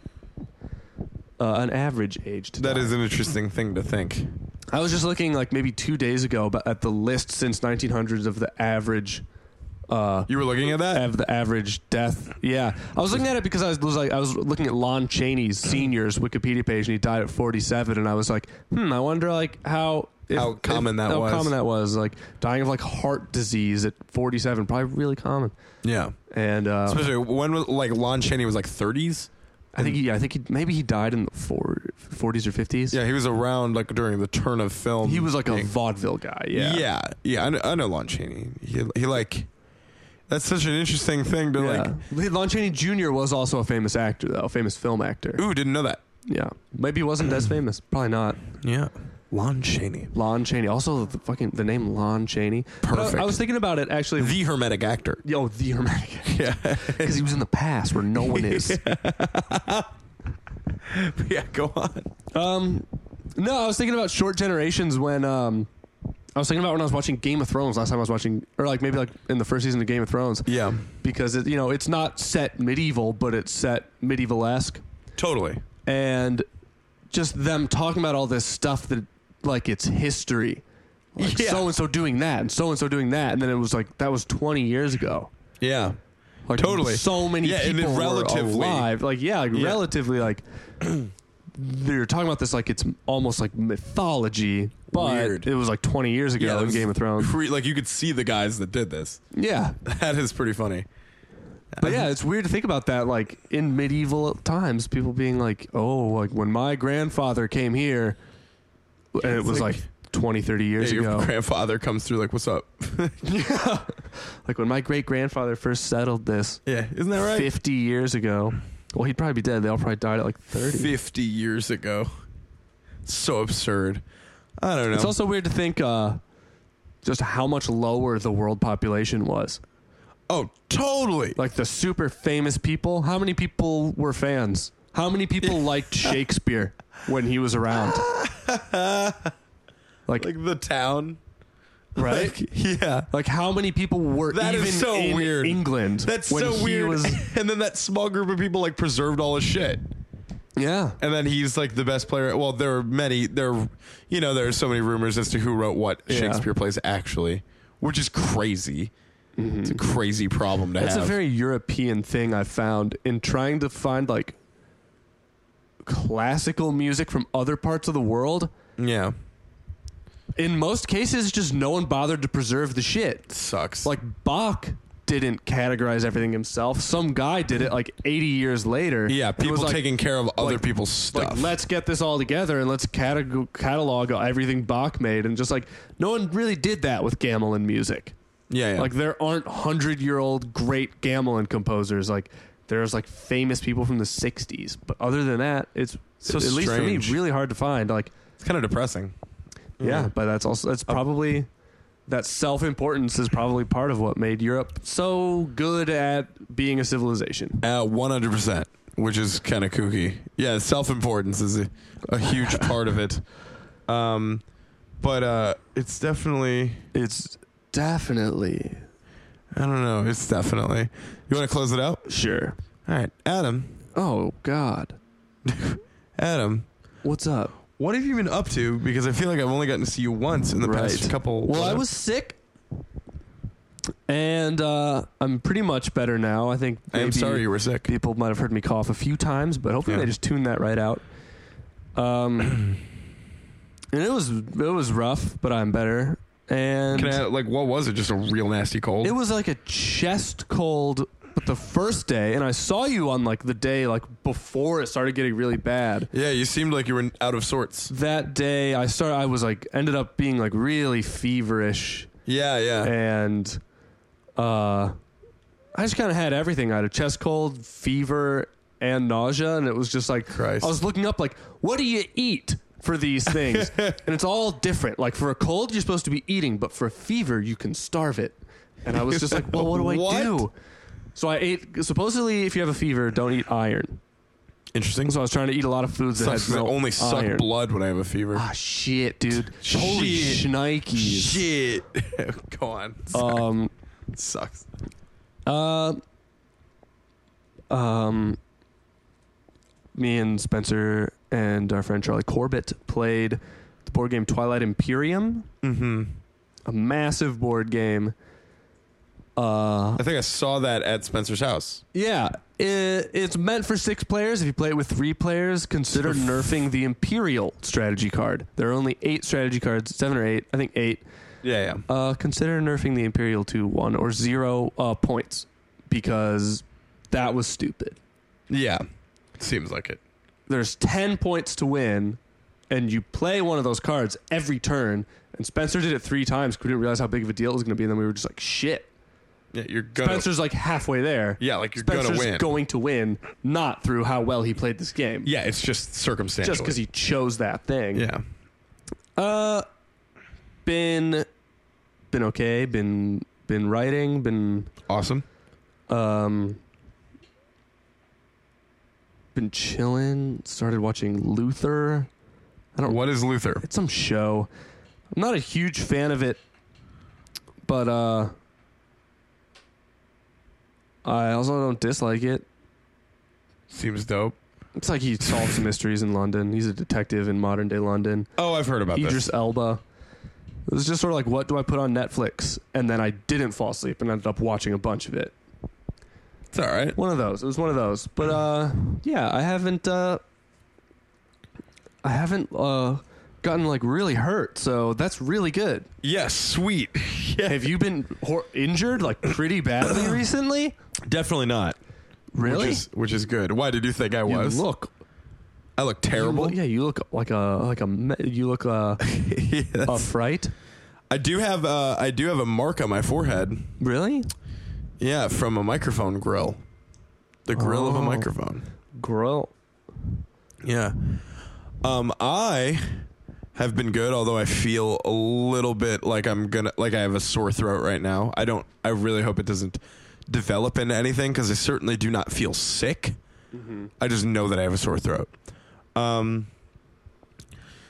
uh, an average age. To That die. is an interesting thing to think. I was just looking like maybe two days ago but at the list since nineteen hundreds of the average. Uh, You were looking at that? of the average death. Yeah, I was looking at it because I was, was like I was looking at Lon Chaney's senior's Wikipedia page, and he died at forty-seven. And I was like, hmm, I wonder like how if, How common that how was. common that was. Like dying of like heart disease at forty-seven, probably really common. Yeah. And uh, Especially when was like Lon Chaney was like thirties. I think he, I think he, maybe he died in the four, forties or fifties. Yeah, he was around like during the turn of film. He was like a thing. vaudeville guy. Yeah, yeah, yeah. I know, I know Lon Chaney. He, he like that's such an interesting thing to Yeah. Lon Chaney Junior was also a famous actor, though, a famous film actor. like. Ooh, didn't know that. Yeah, maybe he wasn't as famous. Probably not. Yeah, Lon Chaney, Lon Chaney. Also, the fucking the name Lon Chaney. But I- Perfect. I, was thinking about it actually. the Hermetic actor. Yo, the Hermetic. Yeah, Because he was in the past where no one is. yeah. Go on. Um, no, I was thinking about short generations when um, I was thinking about when I was watching Game of Thrones last time I was watching, or like maybe like in the first season of Game of Thrones. Yeah, Because it, you know it's not set medieval, but it's set medieval-esque, totally. and just them talking about all this stuff that like it's history. Like Yeah. so and so doing that and so and so doing that, and then it was like that was twenty years ago. Yeah, Like Totally. so many Yeah, and people it were relatively- alive. Like yeah, like Yeah. relatively like they're talking about this like it's almost like mythology, but Weird. it was like twenty years ago yeah. it in was Game of Thrones. Pre, like you could see the guys that did this. Yeah, That is pretty funny. but yeah, it's weird to think about that. Like in medieval times, people being like, "Oh, like when my grandfather came here," and it it's was like- like, twenty, thirty years Yeah, your ago. grandfather comes through like, "What's up?" Yeah, like when my great grandfather first settled this Yeah, isn't that right? fifty years ago. Well, he'd probably be dead. They all probably died at like thirty. Fifty years ago. So absurd. I don't know. It's also weird to think uh, just how much lower the world population was. oh, totally. Like the super famous people. How many people were fans? How many people liked Shakespeare when he was around? Like, Like the town. right? Like, yeah. Like how many people were That even is so in weird. England? That's when so he weird. Was, and then that small group of people like preserved all his shit. yeah. And then he's like the best player. Well, there are many. There, you know, there are so many rumors as to who wrote what Yeah. Shakespeare plays actually, which is crazy. Mm-hmm. It's a crazy problem to That's have. a very European thing I found in trying to find like classical music from other parts of the world. yeah, In most cases, just no one bothered to preserve the shit. sucks. Like Bach didn't categorize everything himself. Some guy did it like eighty years later. yeah, And it people was like, taking care of other like- people's stuff. Like, let's get this all together and let's catalog, catalog everything Bach made. And just like, no one really did that with gamelan music. yeah, yeah. Like, there aren't hundred-year-old great gamelan composers. Like, there's like famous people from the sixties. But other than that, it's, So at least for me, strange. really hard to find. Like, it's kind of depressing. yeah, but that's also, that's probably, that self-importance is probably part of what made Europe so good at being a civilization. Uh, one hundred percent, which is kind of kooky. Yeah, self-importance is a, a huge part of it. Um, but uh, it's definitely, It's definitely, I don't know, it's definitely. You want to close it out? sure. All right, Adam. Oh, God. Adam, What's up? what have you been up to? Because I feel like I've only gotten to see you once in the past Right. couple. Well, I was sick, and uh, I'm pretty much better now. I think I am maybe sorry you were sick. people might have heard me cough a few times, but hopefully Yeah. they just tuned that right out. Um, and it was it was rough, but I'm better. And Can I, like, what was it? Just a real nasty cold? it was like a chest cold, but the first day, and I saw you on like the day like before it started getting really bad. yeah, you seemed like you were out of sorts. That day, I started. I was like ended up being like really feverish. Yeah, yeah. And uh, I just kind of had everything. I had a chest cold, fever, and nausea, and it was just like Christ. I was looking up like, what do you eat for these things? And it's all different. Like for a cold, you're supposed to be eating, but for a fever, you can starve it. And I was just like, well, what do I What? do? So I ate. Supposedly, if you have a fever, don't eat iron. Interesting. So I was trying to eat a lot of foods that Sucks had 'cause I no only suck iron. blood when I have a fever. Ah, shit, dude. Holy Shit. shnikes. Shit. Go on. Sorry. Um. It sucks. Uh, um, me and Spencer and our friend Charlie Corbett played the board game Twilight Imperium, Mm-hmm. a massive board game. Uh, I think I saw that at Spencer's house. yeah, it, it's meant for six players. If you play it with three players, consider nerfing the Imperial strategy card. There are only eight strategy cards, seven or eight, I think eight. Yeah, yeah. Uh, consider nerfing the Imperial to one or zero uh, points because that was stupid. Yeah. Seems like it. There's ten points to win, and you play one of those cards every turn. And Spencer did it three times because we didn't realize how big of a deal it was going to be. And then we were just like, shit. Yeah, you're gonna. Spencer's like halfway there. Yeah, like you're Spencer's gonna win. going to win, not through how well he played this game. Yeah, it's just circumstantial. Just because he chose that thing. Yeah. Uh, been, been okay. Been, been writing. Been, Awesome. um, been chilling. Started watching Luther. I don't. What is Luther? It's some show. I'm not a huge fan of it, but uh, I also don't dislike it. Seems dope. It's like he solves mysteries in London. He's a detective in modern day London. Oh, I've heard about Idris this. Elba. It was just sort of like, what do I put on Netflix? And then I didn't fall asleep and ended up watching a bunch of it. It's all right. One of those. It was one of those. But uh, yeah, I haven't. Uh, I haven't uh, gotten like really hurt, so that's really good. Yes, sweet. Yeah. Have you been hor- injured like pretty badly recently? Definitely not. Really? Which is, which is good. Why did you think I You was? look I look you terrible. look- yeah, you look like a like a me- you look uh, Yeah, a that's- fright. I do have uh, I do have a mark on my forehead. Really? Yeah, from a microphone grill. The grill of a Oh. microphone. Grill. Yeah. Um, I have been good, although I feel a little bit like I'm gonna like I have a sore throat right now. I don't. I really hope it doesn't develop into anything because I certainly do not feel sick. I just know that I have a sore throat. Um,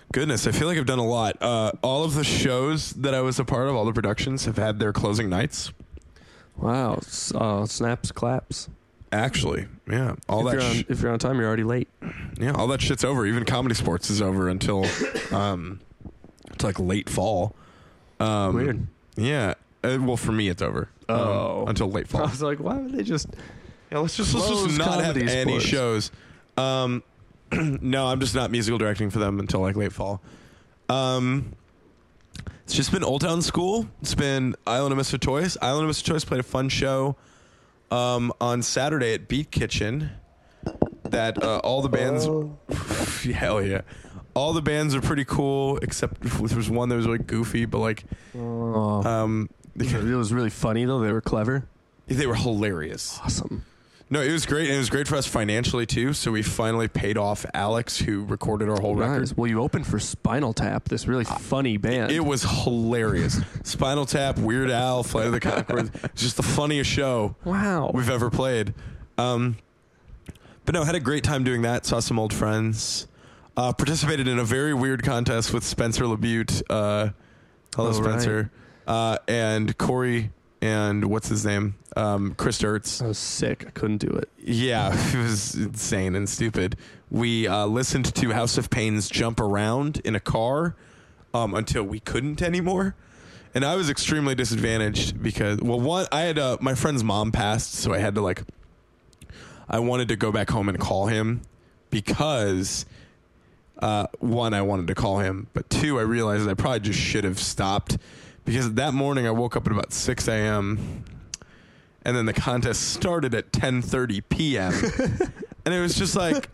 Goodness, I feel like I've done a lot. Uh, all of the shows that I was a part of, all the productions, have had their closing nights. Wow. S- Uh, snaps, claps. Actually, yeah. All if that. You're on, Sh- if you're on time, you're already late. yeah, all that shit's over. Even Comedy Sports is over until um, it's like late fall. Um, Weird. Yeah. Uh, well, for me, it's over. um, Oh. until late I fall. was like, why would they just... Yeah, let's just let's Close just not have Comedy any Sports. shows. Um, no, I'm just not musical directing for them until like late fall. Um, it's just been Old Town School. It's been Island of Misfit Toys. Island of Misfit Toys played a fun show um, on Saturday at Beat Kitchen. That uh, all the bands, Oh. hell yeah, all the bands are pretty cool except there was one that was really goofy, but like, Oh. um, it was really funny, though. They were clever. they were hilarious. Awesome. No, it was great. And it was great for us financially, too. So we finally paid off Alex, who recorded our whole record. Nice. Well, you opened for Spinal Tap, this really funny band. It was hilarious. Spinal Tap, Weird Al, Flight of the Conchords. It's just the funniest show Wow. we've ever played. Um, but no, had a great time doing that. Saw some old friends. Uh, participated in a very weird contest with Spencer LaBute. Uh, hello, Oh, Spencer. Uh, and Corey and what's his name? Um, Chris Sturts. I was sick. I couldn't do it. Yeah, it was insane and stupid. We uh, listened to House of Pain's Jump Around in a car um, until we couldn't anymore. And I was extremely disadvantaged because, well, one, I had uh, my friend's mom passed, so I had to, like, I wanted to go back home and call him because, uh, one, I wanted to call him, but two, I realized I probably just should have stopped because that morning I woke up at about six a.m., and then the contest started at ten thirty p.m. and it was just like,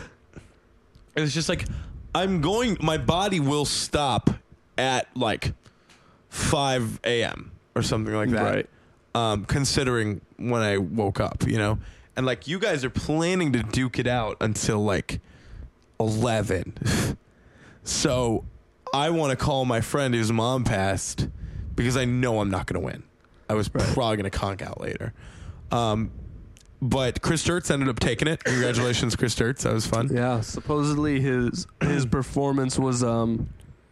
it was just like, I'm going, my body will stop at like five a.m. or something like that. Right. Um, considering when I woke up, you know, and like you guys are planning to duke it out until like eleven. So I want to call my friend whose mom passed because I know I'm not going to win. I was Right. probably going to conk out later. Um, but Chris Sturts ended up taking it. Congratulations, Chris Sturts. That was fun. Yeah, supposedly his his performance was um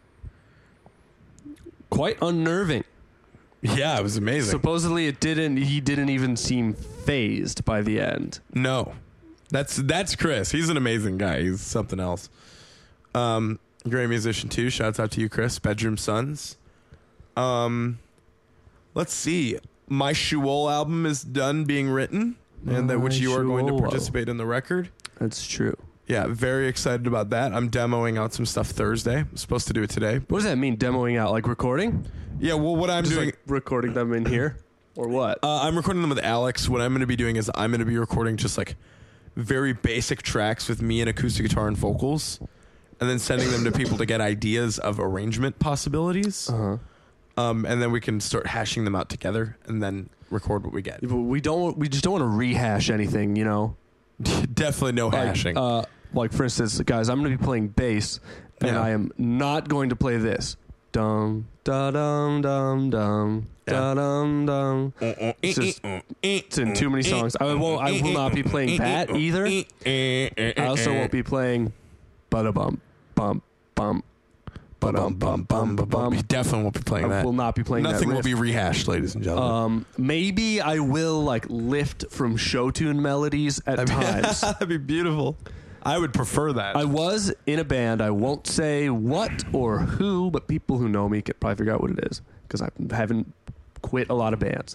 quite unnerving. Yeah, it was amazing. Supposedly it didn't he didn't even seem phased by the end. No, that's that's Chris. He's an amazing guy. He's something else. Um, great musician too. Shouts out to you, Chris. Bedroom Sons. Um, let's see. My Shuol album is done being written, and that which My you are going to Shuol. participate in the record. That's true. Yeah, very excited about that. I'm demoing out some stuff Thursday. I'm supposed to do it today. What does that mean, demoing out? Like recording? Yeah, well, what I'm Just doing. like recording them in here? Or what? Uh, I'm recording them with Alex. What I'm going to be doing is I'm going to be recording just like very basic tracks with me and acoustic guitar and vocals, and then sending them to people to get ideas of arrangement possibilities. Uh-huh. Um, and then we can start hashing them out together, and then record what we get. But we don't we just don't want to rehash anything, you know? Definitely no Like, hashing. uh, like for instance, guys, I'm going to be playing bass, and Yeah. I am not going to play this. Dum da dum dum dum da dum dum. It's just it's in too many songs. I won't. I will not be playing that either. I also won't be playing ba bum bum bum ba dum bum bum ba bum. We definitely won't be playing I that. will not be playing Nothing that will riff. be rehashed, ladies and gentlemen. Um, maybe I will like lift from show tune melodies at times. That'd be beautiful. I would prefer that. I was in a band. I won't say what or who, but people who know me can probably figure out what it is because I haven't quit a lot of bands.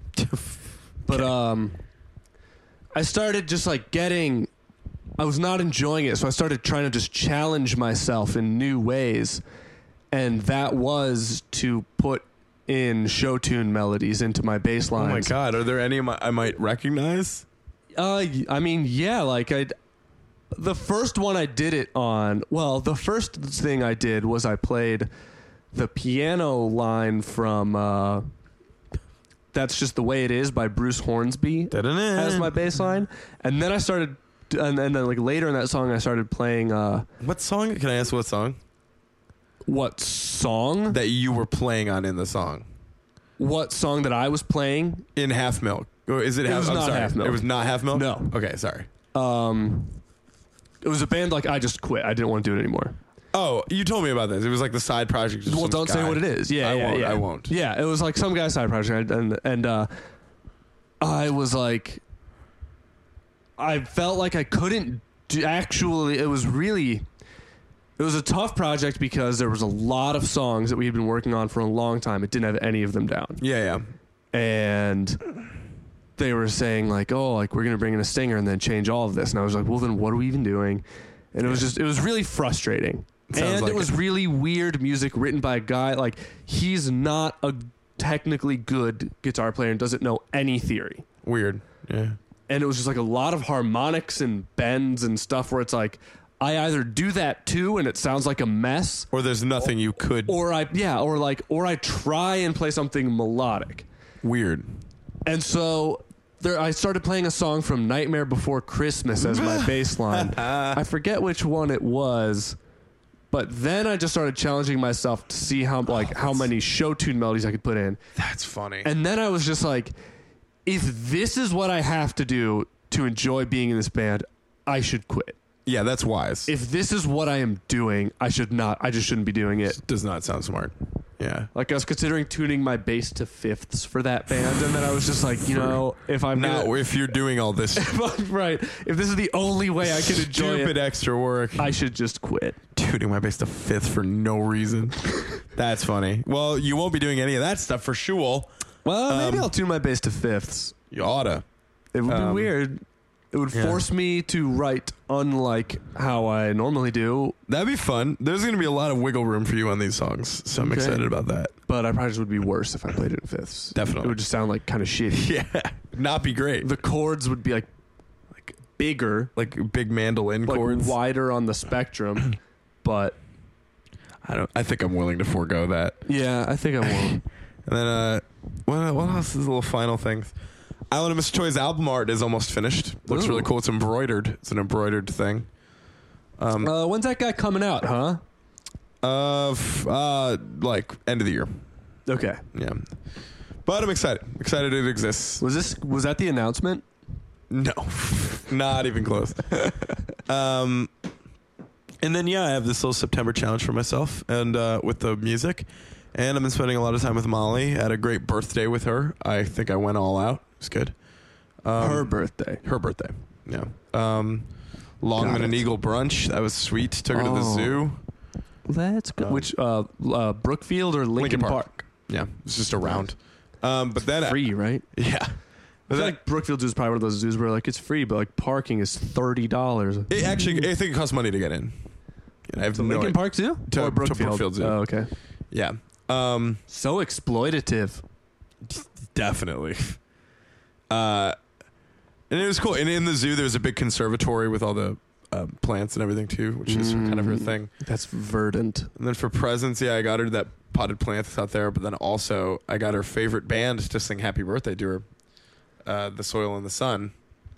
But um, I started just like getting. I was not enjoying it, so I started trying to just challenge myself in new ways, and that was to put in show tune melodies into my bass oh lines. my god, are there any I might recognize? Uh, I mean, yeah, like I, the first one I did it on. Well, the first thing I did was I played the piano line from uh, "That's Just the Way It Is" by Bruce Hornsby as my bass line, and then I started, and then, then like later in that song, I started playing. Uh, What song? Can I ask what song what song? that you were playing on in the song? What song that I was playing? In Half Milk, or is it? It half, was I'm not sorry. Half Milk. It was not Half Milk. No. Okay, sorry. Um, it was a band like I just quit. I didn't want to do it anymore. Oh, you told me about this. It was like the side project. Of Well, some don't say guy. what it is. Yeah, I yeah, won't. yeah. I won't. Yeah, it was like some guy's side project, and and uh, I was like, I felt like I couldn't do, actually. It was really, it was a tough project because there was a lot of songs that we had been working on for a long time. It didn't have any of them down. Yeah, yeah. And they were saying like, oh, like we're gonna bring in a singer and then change all of this, and I was like, well, then what are we even doing? And it was just, it was really frustrating. Sounds And like it was it. really weird music written by a guy like he's not a technically good guitar player and doesn't know any theory. Weird. Yeah. And it was just like a lot of harmonics and bends and stuff where it's like I either do that too and it sounds like a mess, Or there's nothing you could. or I yeah, or like or I try and play something melodic. Weird. And so there, I started playing a song from Nightmare Before Christmas as my bass line. I forget which one it was, but then I just started challenging myself to see how like Oh, how many show tune melodies I could put in. That's funny. And then I was just like, if this is what I have to do to enjoy being in this band, I should quit. yeah, that's wise. If this is what I am doing, I should not. I just shouldn't be doing it. Does not sound smart. Yeah. Like I was considering tuning my bass to fifths for that band, and then I was just like, you know, if I'm Now, gonna, if you're doing all this right, if this is the only way I can enjoy stupid it, extra work, I should just quit. tuning my bass to fifth for no reason. That's funny. Well, you won't be doing any of that stuff for Shul. Well, maybe Um, I'll tune my bass to fifths. You oughta. It would um, be weird. It would yeah. force me to write unlike how I normally do, That'd be fun. There's going to be a lot of wiggle room for you on these songs, so I'm Okay. excited about that. but I probably just would be worse if I played it in fifths. Definitely. It would just sound like kind of shitty. Yeah, not be great. The chords would be like like bigger, Like big mandolin like chords. wider on the spectrum, but I don't. I think I'm willing to forego that. yeah, I think I won't. And then, uh, what, what else is a little final things? Island of Mister Toy's album art is almost finished. Looks Ooh. really cool. It's embroidered. It's an embroidered thing. Um, Uh, when's that guy coming out, huh? of uh, like end of the year. Okay. Yeah, but I'm excited. Excited it exists. Was this was that the announcement? No, not even close. um, and then yeah, I have this little September challenge for myself, and uh, with the music, and I've been spending a lot of time with Molly. Had a great birthday with her. I think I went all out. It was good. Um, Her birthday. Her birthday. Yeah. Um, Longman Got and it. Eagle brunch. That was sweet. Took her to the Oh. zoo. Let's go. Um, Which uh, uh Brookfield or Lincoln, Lincoln Park. Park? Yeah, it's just around. Um, but then Free, right? yeah. I But feel then, like Brookfield Zoo is probably one of those zoos where like it's free, but like parking is thirty dollars. it actually, I think it costs money to get in. And I have To no Lincoln idea. Park Zoo To- or to Brookfield? Brookfield Zoo. Oh, okay. Yeah. Um, So exploitative. definitely. Uh, and it was cool. And in the zoo, there's a big conservatory with all the uh, plants and everything too, which is kind of her Mm. thing. That's verdant. And then for presents, yeah, I got her that potted plant that's out there. But then also, I got her favorite band to sing "Happy Birthday" to her, uh, "The Soil and the Sun,"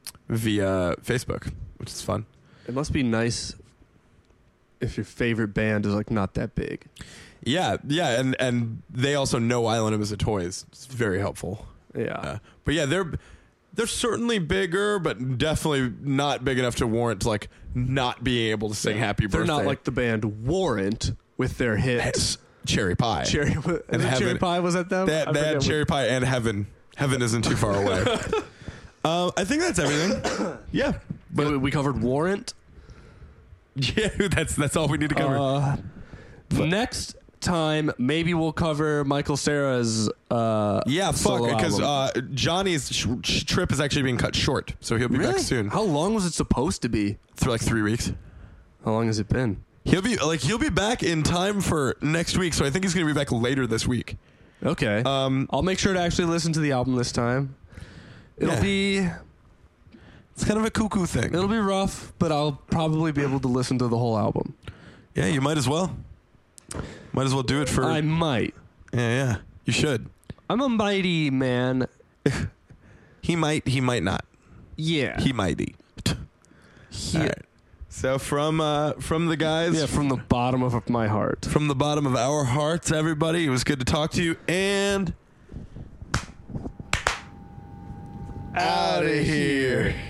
via Facebook, which is fun. It must be nice if your favorite band is like not that big. Yeah, yeah, and and they also know Island of Misfit Toys. It's very helpful. Yeah. Uh, but yeah, they're they're certainly bigger, but definitely not big enough to warrant like not being able to sing "Happy They're Birthday." not like the band Warrant with their hits. Cherry Pie. Cherry, And was it Cherry Heaven- Pie? Was that them? They had, I they had forget Cherry Pie and Heaven. Heaven isn't too far away. uh, I think that's everything. Yeah, what- but we, we covered Warrant. yeah, that's that's all we need to cover. Uh, next time, maybe we'll cover Michael Cera's. Uh, yeah, fuck, solo because album. uh, Johnny's sh- sh- trip is actually being cut short, so he'll be really? back soon How long was it supposed to be? for like three weeks. How long has it been? He'll be like he'll be back in time for next week, so I think he's going to be back later this week. Okay. Um, I'll make sure to actually listen to the album this time. It'll Yeah. be it's kind of a cuckoo thing. it'll be rough, but I'll probably be able to listen to the whole album. Yeah, you might as well. Might as well do it for. I might. yeah, yeah, you should. I'm a mighty man. He might. He might not. Yeah. He might eat. yeah. All right. So from uh, from the guys, Yeah, from the bottom of my heart. from the bottom of our hearts, everybody, it was good to talk to you. And out of here.